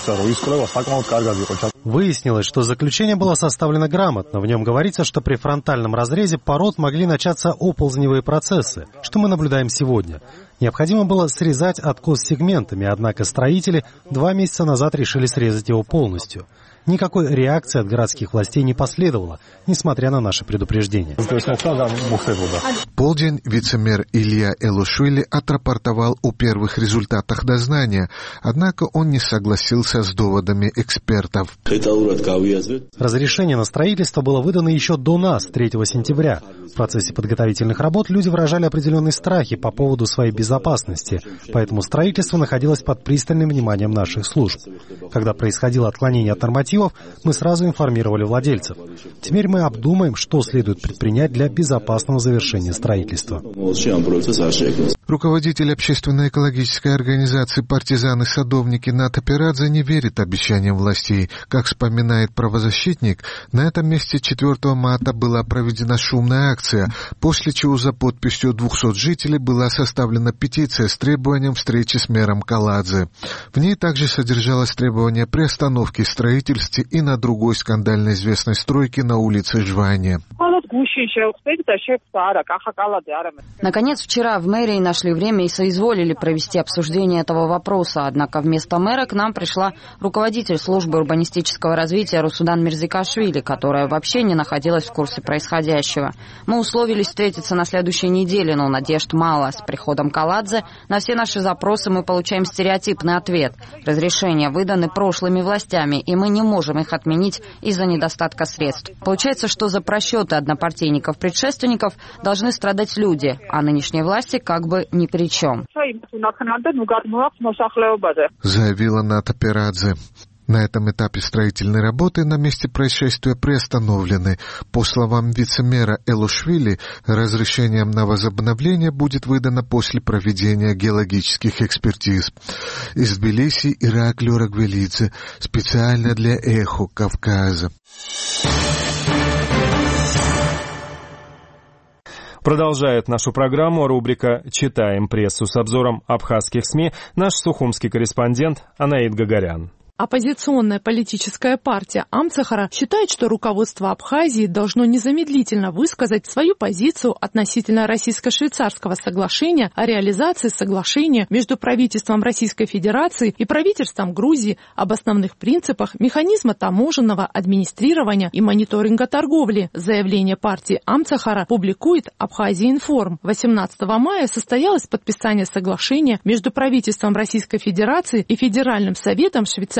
Выяснилось, что заключение было составлено грамотно. В нем говорится, что при фронтальном разрезе пород могли начаться оползневые процессы, что мы наблюдаем сегодня. Необходимо было срезать откос сегментами, однако строители 2 месяца назад решили срезать его полностью. Никакой реакции от городских властей не последовало, несмотря на наши предупреждения. В полдень вице-мэр Илья Элушвили отрапортовал о первых результатах дознания, однако он не согласился с доводами экспертов. Разрешение на строительство было выдано еще до нас, 3 сентября. В процессе подготовительных работ люди выражали определенные страхи по поводу своей безопасности, поэтому строительство находилось под пристальным вниманием наших служб. Когда происходило отклонение от нормативов, мы сразу информировали владельцев. Теперь мы обдумаем, что следует предпринять для безопасного завершения строительства. Руководитель общественной экологической организации «Партизаны-садовники» Ната Пирадзе не верит обещаниям властей. Как вспоминает правозащитник, на этом месте 4 марта была проведена шумная акция, после чего за подписью 200 жителей была составлена петиция с требованием встречи с мэром Каладзе. В ней также содержалось требование приостановки строительства и на другой скандально известной стройке на улице Жвания. Наконец, вчера в мэрии нашли время и соизволили провести обсуждение этого вопроса. Однако вместо мэра к нам пришла руководитель службы урбанистического развития Русудан Мирзикашвили, которая вообще не находилась в курсе происходящего. Мы условились встретиться на следующей неделе, но надежд мало. С приходом Каладзе на все наши запросы мы получаем стереотипный ответ. Разрешения выданы прошлыми властями, и мы не можем их отменить из-за недостатка средств. Получается, что за просчеты однопартийников-предшественников должны страдать люди, а нынешние власти как бы ни при чем. Заявила Ната Пирадзе. На этом этапе строительные работы на месте происшествия приостановлены. По словам вице-мэра Элушвили, разрешение на возобновление будет выдано после проведения геологических экспертиз. Из Тбилиси Ираклио Рагвелидзе, специально для «Эхо Кавказа». Продолжает нашу программу рубрика «Читаем прессу» с обзором абхазских СМИ наш сухумский корреспондент Анаид Гагарян. Оппозиционная политическая партия Амцахара считает, что руководство Абхазии должно незамедлительно высказать свою позицию относительно российско-швейцарского соглашения о реализации соглашения между правительством Российской Федерации и правительством Грузии об основных принципах механизма таможенного администрирования и мониторинга торговли. Заявление партии Амцахара публикует Абхазия-Информ. 18 мая состоялось подписание соглашения между правительством Российской Федерации и Федеральным советом Швейцарии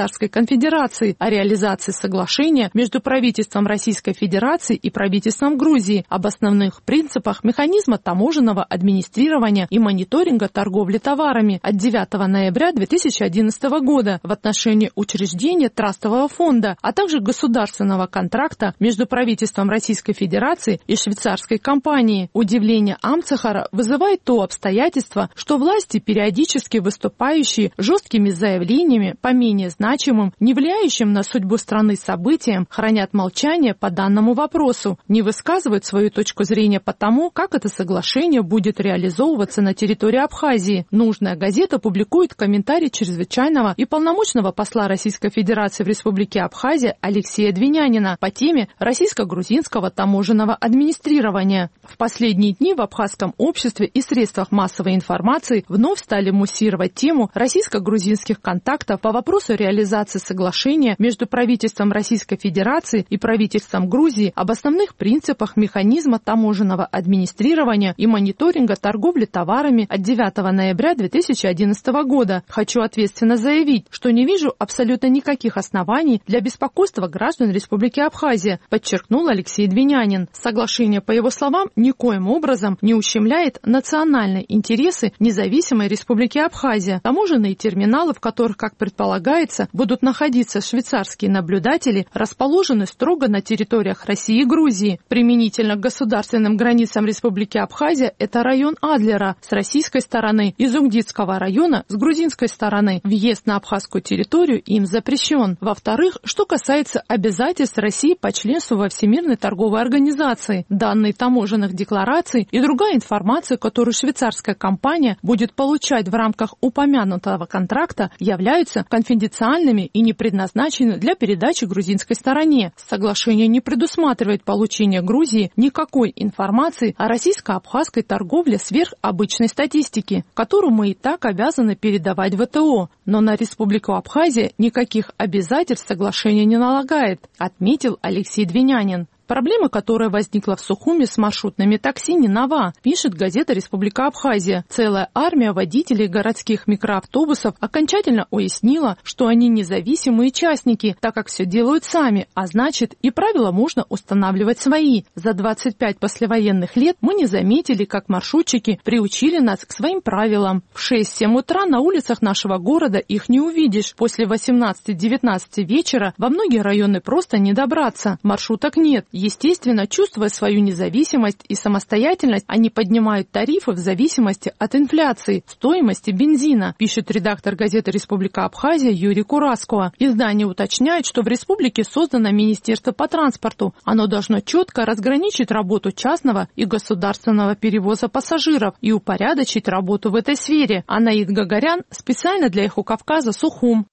Швейцарской Конфедерации о реализации соглашения между правительством Российской Федерации и правительством Грузии об основных принципах механизма таможенного администрирования и мониторинга торговли товарами от 9 ноября 2011 года в отношении учреждения трастового фонда, а также государственного контракта между правительством Российской Федерации и швейцарской компанией. Удивление Амцахара вызывает то обстоятельство, что власти, периодически выступающие жесткими заявлениями по менее значимым, не влияющим на судьбу страны событиям, хранят молчание по данному вопросу, не высказывают свою точку зрения по тому, как это соглашение будет реализовываться на территории Абхазии. Нужная газета публикует комментарий чрезвычайного и полномочного посла Российской Федерации в Республике Абхазия Алексея Двинянина по теме российско-грузинского таможенного администрирования. В последние дни в абхазском обществе и средствах массовой информации вновь стали муссировать тему российско-грузинских контактов по вопросу реализации соглашения между правительством Российской Федерации и правительством Грузии об основных принципах механизма таможенного администрирования и мониторинга торговли товарами от 9 ноября 2011 года. Хочу ответственно заявить, что не вижу абсолютно никаких оснований для беспокойства граждан Республики Абхазия, подчеркнул Алексей Двинянин. Соглашение, по его словам, никоим образом не ущемляет национальные интересы независимой Республики Абхазия. Таможенные терминалы, в которых, как предполагается, будут находиться швейцарские наблюдатели, расположены строго на территориях России и Грузии. Применительно к государственным границам Республики Абхазия это район Адлера с российской стороны и Зугдитского района с грузинской стороны. Въезд на абхазскую территорию им запрещен. Во-вторых, что касается обязательств России по членству во Всемирной торговой организации, данные таможенных деклараций и другая информация, которую швейцарская компания будет получать в рамках упомянутого контракта, являются конфиденциальными и не предназначены для передачи грузинской стороне. Соглашение не предусматривает получение Грузии никакой информации о российско-абхазской торговле сверх обычной статистики, которую мы и так обязаны передавать в ВТО. Но на Республику Абхазия никаких обязательств соглашение не налагает, отметил Алексей Двинянин. Проблема, которая возникла в Сухуми с маршрутными такси, не нова, пишет газета «Республика Абхазия». Целая армия водителей городских микроавтобусов окончательно уяснила, что они независимые частники, так как все делают сами, а значит и правила можно устанавливать свои. За 25 послевоенных лет мы не заметили, как маршрутчики приучили нас к своим правилам. В 6-7 утра на улицах нашего города их не увидишь. После 18-19 вечера во многие районы просто не добраться. Маршруток нет. Естественно, чувствуя свою независимость и самостоятельность, они поднимают тарифы в зависимости от инфляции, стоимости бензина, пишет редактор газеты «Республика Абхазия» Юрий Кураско. Издание уточняет, что в республике создано Министерство по транспорту. Оно должно четко разграничить работу частного и государственного перевоза пассажиров и упорядочить работу в этой сфере. Анаид Гагарян специально для «Эхо Кавказа», Сухум.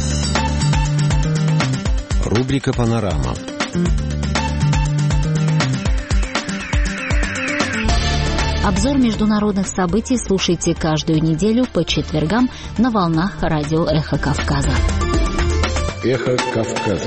Рубрика «Панорама». Обзор международных событий слушайте каждую неделю по четвергам на волнах радио «Эхо Кавказа». «Эхо Кавказа».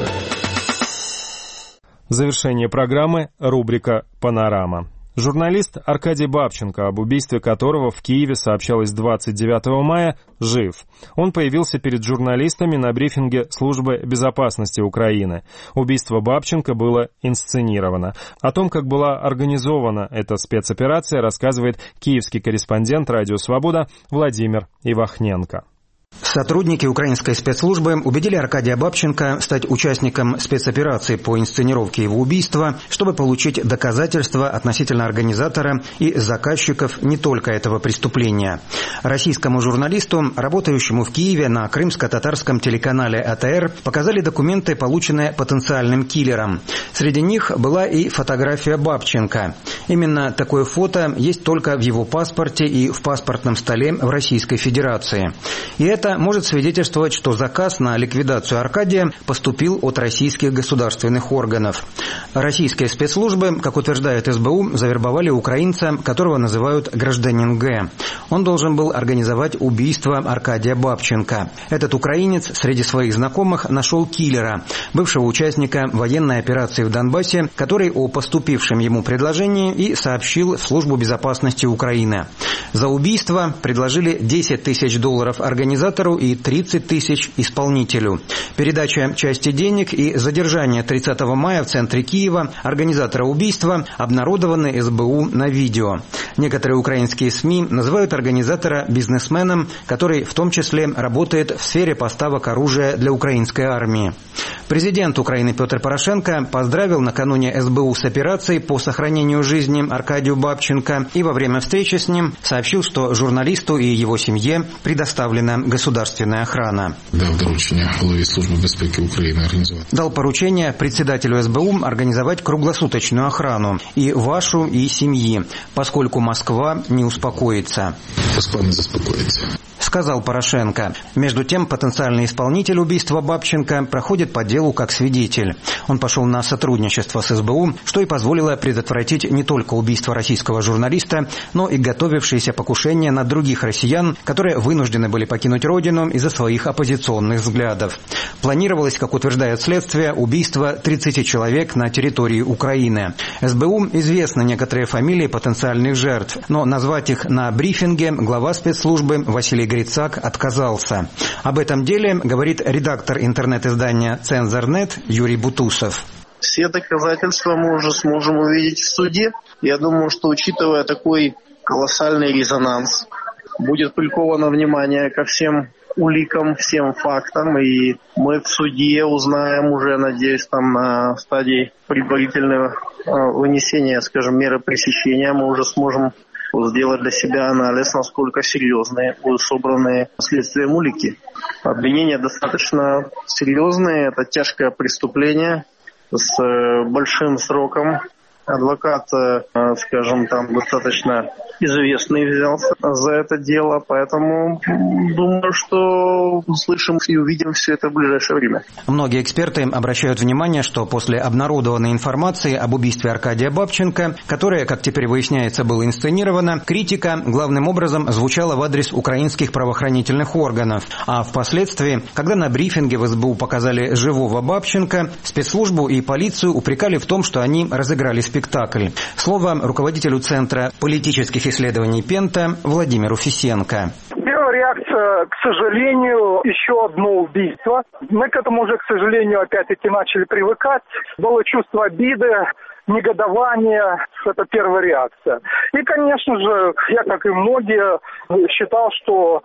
Завершение программы — рубрика «Панорама». Журналист Аркадий Бабченко, об убийстве которого в Киеве сообщалось 29 мая, жив. Он появился перед журналистами на брифинге Службы безопасности Украины. Убийство Бабченко было инсценировано. О том, как была организована эта спецоперация, рассказывает киевский корреспондент «Радио Свобода» Владимир Ивахненко. Сотрудники украинской спецслужбы убедили Аркадия Бабченко стать участником спецоперации по инсценировке его убийства, чтобы получить доказательства относительно организатора и заказчиков не только этого преступления. Российскому журналисту, работающему в Киеве на крымско-татарском телеканале АТР, показали документы, полученные потенциальным киллером. Среди них была и фотография Бабченко. Именно такое фото есть только в его паспорте и в паспортном столе в Российской Федерации. И это может свидетельствовать, что заказ на ликвидацию Аркадия поступил от российских государственных органов. Российские спецслужбы, как утверждает СБУ, завербовали украинца, которого называют гражданин Г. Он должен был организовать убийство Аркадия Бабченко. Этот украинец среди своих знакомых нашел киллера, бывшего участника военной операции в Донбассе, который о поступившем ему предложении и сообщил в Службу безопасности Украины. За убийство предложили $10 000 организатору организатору и 30 тысяч исполнителю. Передача части денег и задержание 30 мая в центре Киева организатора убийства обнародованы СБУ на видео. Некоторые украинские СМИ называют организатора бизнесменом, который в том числе работает в сфере поставок оружия для украинской армии. Президент Украины Петр Порошенко поздравил накануне СБУ с операцией по сохранению жизни Аркадию Бабченко и во время встречи с ним сообщил, что журналисту и его семье предоставлена государственная охрана. Дал поручение председателю СБУ организовать круглосуточную охрану и вашу, и семьи, поскольку Москва не успокоится. Москва не заспокоится. Сказал Порошенко. Между тем, потенциальный исполнитель убийства Бабченко проходит по делу как свидетель. Он пошел на сотрудничество с СБУ, что и позволило предотвратить не только убийство российского журналиста, но и готовившиеся покушения на других россиян, которые вынуждены были покинуть родину из-за своих оппозиционных взглядов. Планировалось, как утверждает следствие, убийство 30 человек на территории Украины. СБУ известны некоторые фамилии потенциальных жертв, но назвать их на брифинге глава спецслужбы Василий Грицак отказался. Об этом деле говорит редактор интернет-издания «Цензорнет» Юрий Бутусов. Все доказательства мы уже сможем увидеть в суде. Я думаю, что, учитывая такой колоссальный резонанс, будет приковано внимание ко всем уликам, всем фактам, и мы в суде узнаем уже, надеюсь, там на стадии предварительного вынесения, скажем, меры пресечения, мы уже сможем сделать для себя анализ, насколько серьезные будут собранные следствием улики. Обвинения достаточно серьезные, это тяжкое преступление с большим сроком. Адвокат, скажем, там достаточно известный взялся за это дело, поэтому думаю, что услышим и увидим все это в ближайшее время. Многие эксперты обращают внимание, что после обнародованной информации об убийстве Аркадия Бабченко, которая, как теперь выясняется, была инсценирована, критика главным образом звучала в адрес украинских правоохранительных органов. А впоследствии, когда на брифинге в СБУ показали живого Бабченко, спецслужбу и полицию упрекали в том, что они разыграли спектакль. Слово руководителю Центра политических исследований Пента Владимиру Фисенко. Первая реакция, к сожалению, еще одно убийство. Мы к этому уже, к сожалению, опять-таки начали привыкать. Было чувство обиды, негодование, это первая реакция. И, конечно же, я, как и многие, считал, что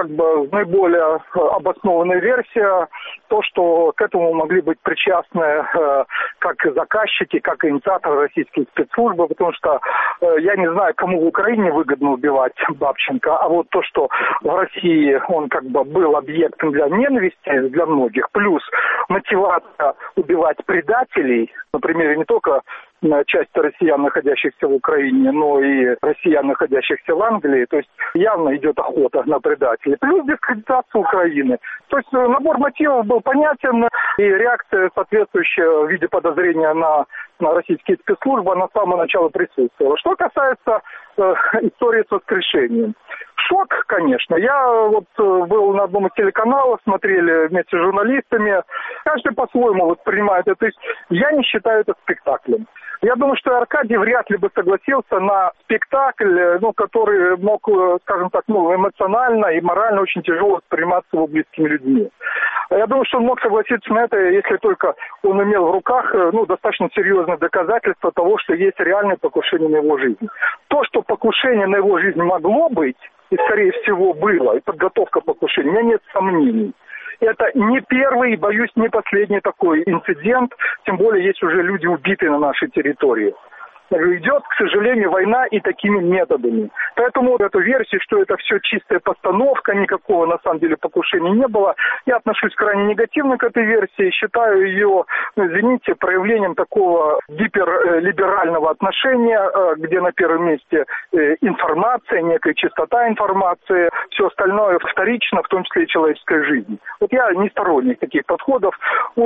наиболее обоснованная версия, то, что к этому могли быть причастны как заказчики, как и инициаторы российские спецслужбы, потому что я не знаю, кому в Украине выгодно убивать Бабченко, а вот то, что в России он был объектом для ненависти для многих, плюс мотивация убивать предателей, например, не только части россиян, находящихся в Украине, но и россиян, находящихся в Англии. То есть явно идет охота на предателей. Плюс дискредитация Украины. То есть набор мотивов был понятен, и реакция соответствующая в виде подозрения на российские спецслужбы на самого начала присутствовала. Что касается истории с воскрешением. Шок, конечно. Я был на одном из телеканалов, смотрели вместе с журналистами. Каждый по-своему воспринимает это. То есть я не считаю это спектаклем. Я думаю, что Аркадий вряд ли бы согласился на спектакль, который мог, скажем так, эмоционально и морально очень тяжело восприниматься его близкими людьми. Я думаю, что он мог согласиться на это, если только он имел в руках достаточно серьезные доказательства того, что есть реальное покушение на его жизнь. То, что покушение на его жизнь могло быть, и, скорее всего, было, и подготовка покушения, у меня нет сомнений. Это не первый и, боюсь, не последний такой инцидент, тем более есть уже люди убитые на нашей территории. Идет, к сожалению, война и такими методами. Поэтому эту версию, что это все чистая постановка, никакого на самом деле покушения не было, я отношусь крайне негативно к этой версии, считаю ее, извините, проявлением такого гиперлиберального отношения, где на первом месте информация, некая чистота информации, все остальное вторично, в том числе и человеческая жизнь. Я не сторонник таких подходов.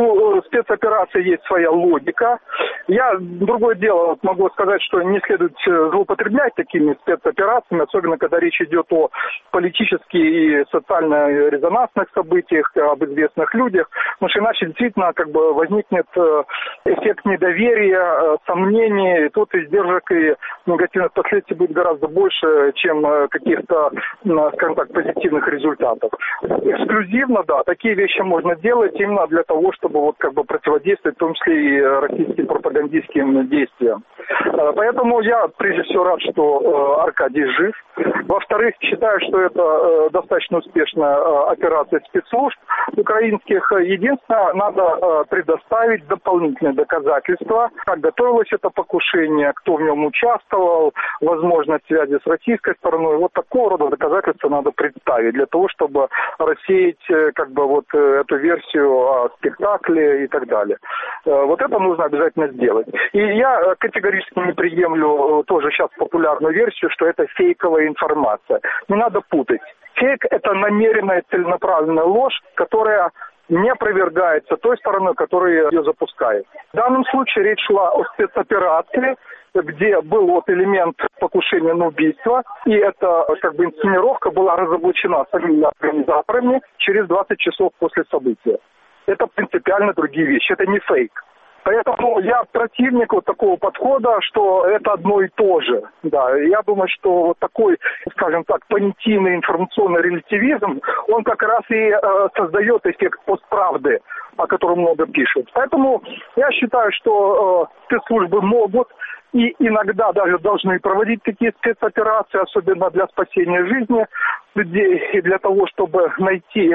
У спецоперации есть своя логика. Я другое дело могу сказать, что не следует злоупотреблять такими спецоперациями, особенно когда речь идет о политических и социально-резонансных событиях, об известных людях. Потому что иначе действительно возникнет эффект недоверия, сомнений, и тут издержек и негативных последствий будет гораздо больше, чем каких-то, скажем так, позитивных результатов. Эксклюзивно, да, такие вещи можно делать именно для того, чтобы противодействовать, в том числе и российским пропагандистским действиям. Поэтому я прежде всего рад, что Аркадий жив. Во-вторых, считаю, что это достаточно успешная операция спецслужб украинских. Единственное, надо предоставить дополнительные доказательства, как готовилось это покушение, кто в нем участвовал, возможность связи с российской стороной. Вот такого рода доказательства надо представить для того, чтобы рассеять эту версию о спектакле и так далее. Вот это нужно обязательно сделать. И я категорически не приемлю тоже сейчас популярную версию, что это фейковая информация. Не надо путать. Фейк – это намеренная целенаправленная ложь, которая не опровергается той стороной, которая ее запускает. В данном случае речь шла о спецоперации, где был элемент покушения на убийство, и эта инсценировка была разоблачена самими организаторами через 20 часов после события. Это принципиально другие вещи, это не фейк. Поэтому я противник такого подхода, что это одно и то же. Да, я думаю, что такой, скажем так, понятийный информационный релятивизм, он как раз и создает эффект постправды, о котором много пишут. Поэтому я считаю, что спецслужбы могут и иногда даже должны проводить такие спецоперации, особенно для спасения жизни людей и для того, чтобы найти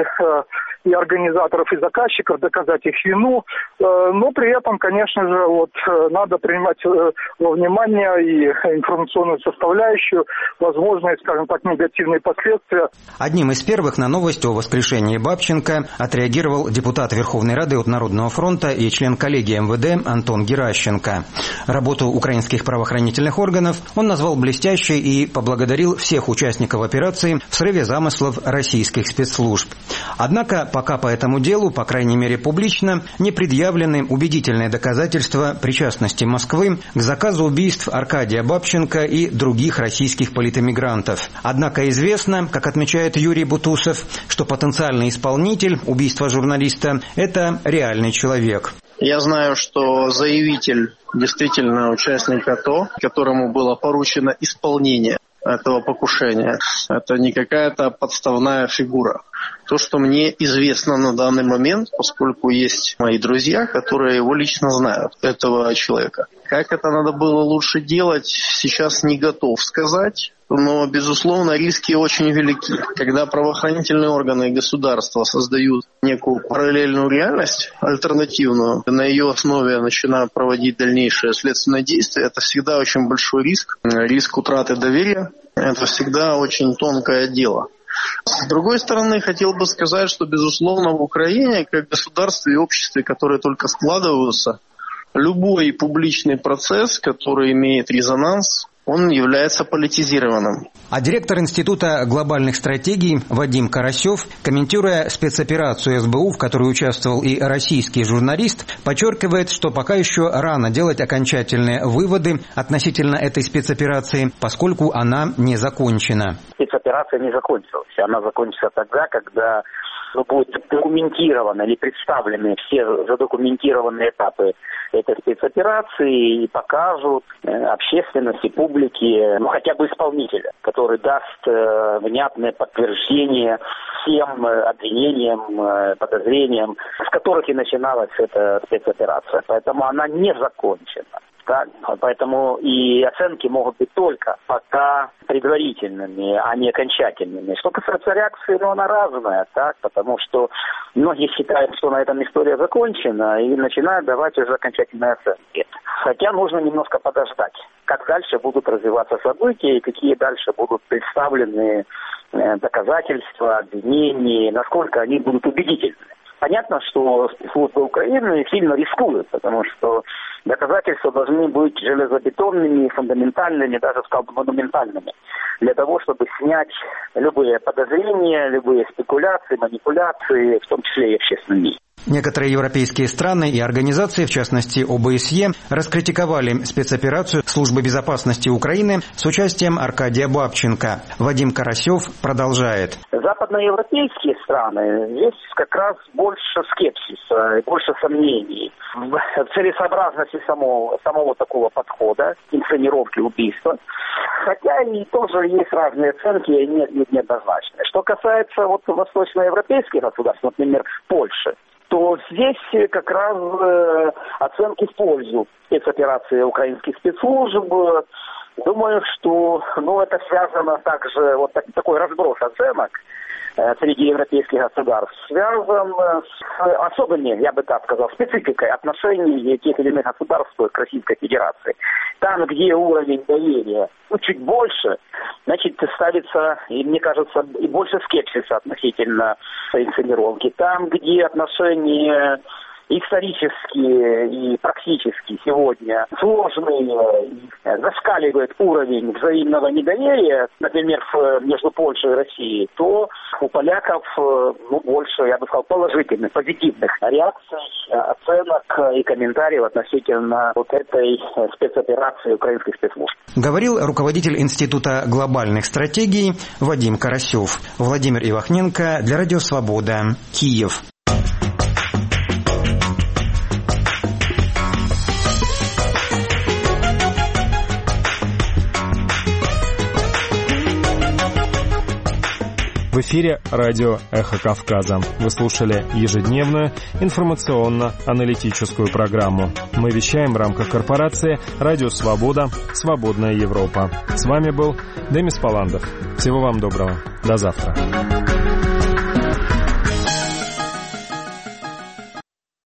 и организаторов, и заказчиков, доказать их вину. Но при этом, конечно же, надо принимать во внимание и информационную составляющую, возможные, скажем так, негативные последствия. Одним из первых на новость о воскрешении Бабченко отреагировал депутат Верховной Рады от Народного фронта и член коллегии МВД Антон Геращенко. Работу украинских правоохранительных органов он назвал блестящей и поблагодарил всех участников операции в срыве замыслов российских спецслужб. Однако пока по этому делу, по крайней мере публично, не предъявлены убедительные доказательства причастности Москвы к заказу убийств Аркадия Бабченко и других российских политэмигрантов. Однако известно, как отмечает Юрий Бутусов, что потенциальный исполнитель убийства журналиста – это реальный человек. Я знаю, что заявитель действительно участник АТО, которому было поручено исполнение этого покушения. Это не какая-то подставная фигура. То, что мне известно на данный момент, поскольку есть мои друзья, которые его лично знают, этого человека. Как это надо было лучше делать, сейчас не готов сказать. Но, безусловно, риски очень велики. Когда правоохранительные органы и государства создают некую параллельную реальность, альтернативную, на ее основе начинают проводить дальнейшие следственные действия, это всегда очень большой риск. Риск утраты доверия – это всегда очень тонкое дело. С другой стороны, хотел бы сказать, что, безусловно, в Украине, как государстве и обществе, которые только складываются, любой публичный процесс, который имеет резонанс, он является политизированным. А директор Института глобальных стратегий Вадим Карасев, комментируя спецоперацию СБУ, в которой участвовал и российский журналист, подчеркивает, что пока еще рано делать окончательные выводы относительно этой спецоперации, поскольку она не закончена. Спецоперация не закончилась. Она закончится тогда, когда будут документированы или представлены все задокументированные этапы этой спецоперации и покажут общественности, публике, хотя бы исполнителя, который даст внятное подтверждение всем обвинениям, подозрениям, с которых и начиналась эта спецоперация. Поэтому она не закончена. Так? Поэтому и оценки могут быть только пока предварительными, а не окончательными. Что касается реакции, она разная, так? Потому что многие считают, что на этом история закончена, и начинают давать уже окончательные оценки. Хотя нужно немножко подождать, как дальше будут развиваться события и какие дальше будут представлены доказательства, обвинения, насколько они будут убедительны. Понятно, что спецслужбы Украины сильно рискуют, потому что доказательства должны быть железобетонными, фундаментальными, даже, сказал бы, монументальными, для того, чтобы снять любые подозрения, любые спекуляции, манипуляции, в том числе и общественные. Некоторые европейские страны и организации, в частности ОБСЕ, раскритиковали спецоперацию Службы безопасности Украины с участием Аркадия Бабченко. Вадим Карасев продолжает. Западноевропейские страны, здесь как раз больше скепсиса, больше сомнений в целесообразности самого такого подхода, инсценировки убийства. Хотя и тоже есть разные оценки, и нет неоднозначные. Что касается восточноевропейских государств, например, Польши, то здесь как раз оценки в пользу спецоперации украинских спецслужб. Думаю, что это связано также, такой разброс оценок среди европейских государств связан с особыми, я бы так сказал, спецификой отношений тех или иных государств к Российской Федерации. Там, где уровень доверия чуть больше, значит, ставится, и мне кажется, и больше скепсиса относительно инсценировки. Там, где отношения исторически и практически сегодня сложные, зашкаливает уровень взаимного недоверия, например, между Польшей и Россией, то у поляков больше, я бы сказал, положительных, позитивных реакций, оценок и комментариев относительно этой спецоперации украинских спецслужб. Говорил руководитель Института глобальных стратегий Вадим Карасев. Владимир Ивахненко для Радио Свобода, Киев. В эфире радио «Эхо Кавказа». Вы слушали ежедневную информационно-аналитическую программу. Мы вещаем в рамках корпорации «Радио Свобода. Свободная Европа». С вами был Демис Паландов. Всего вам доброго. До завтра.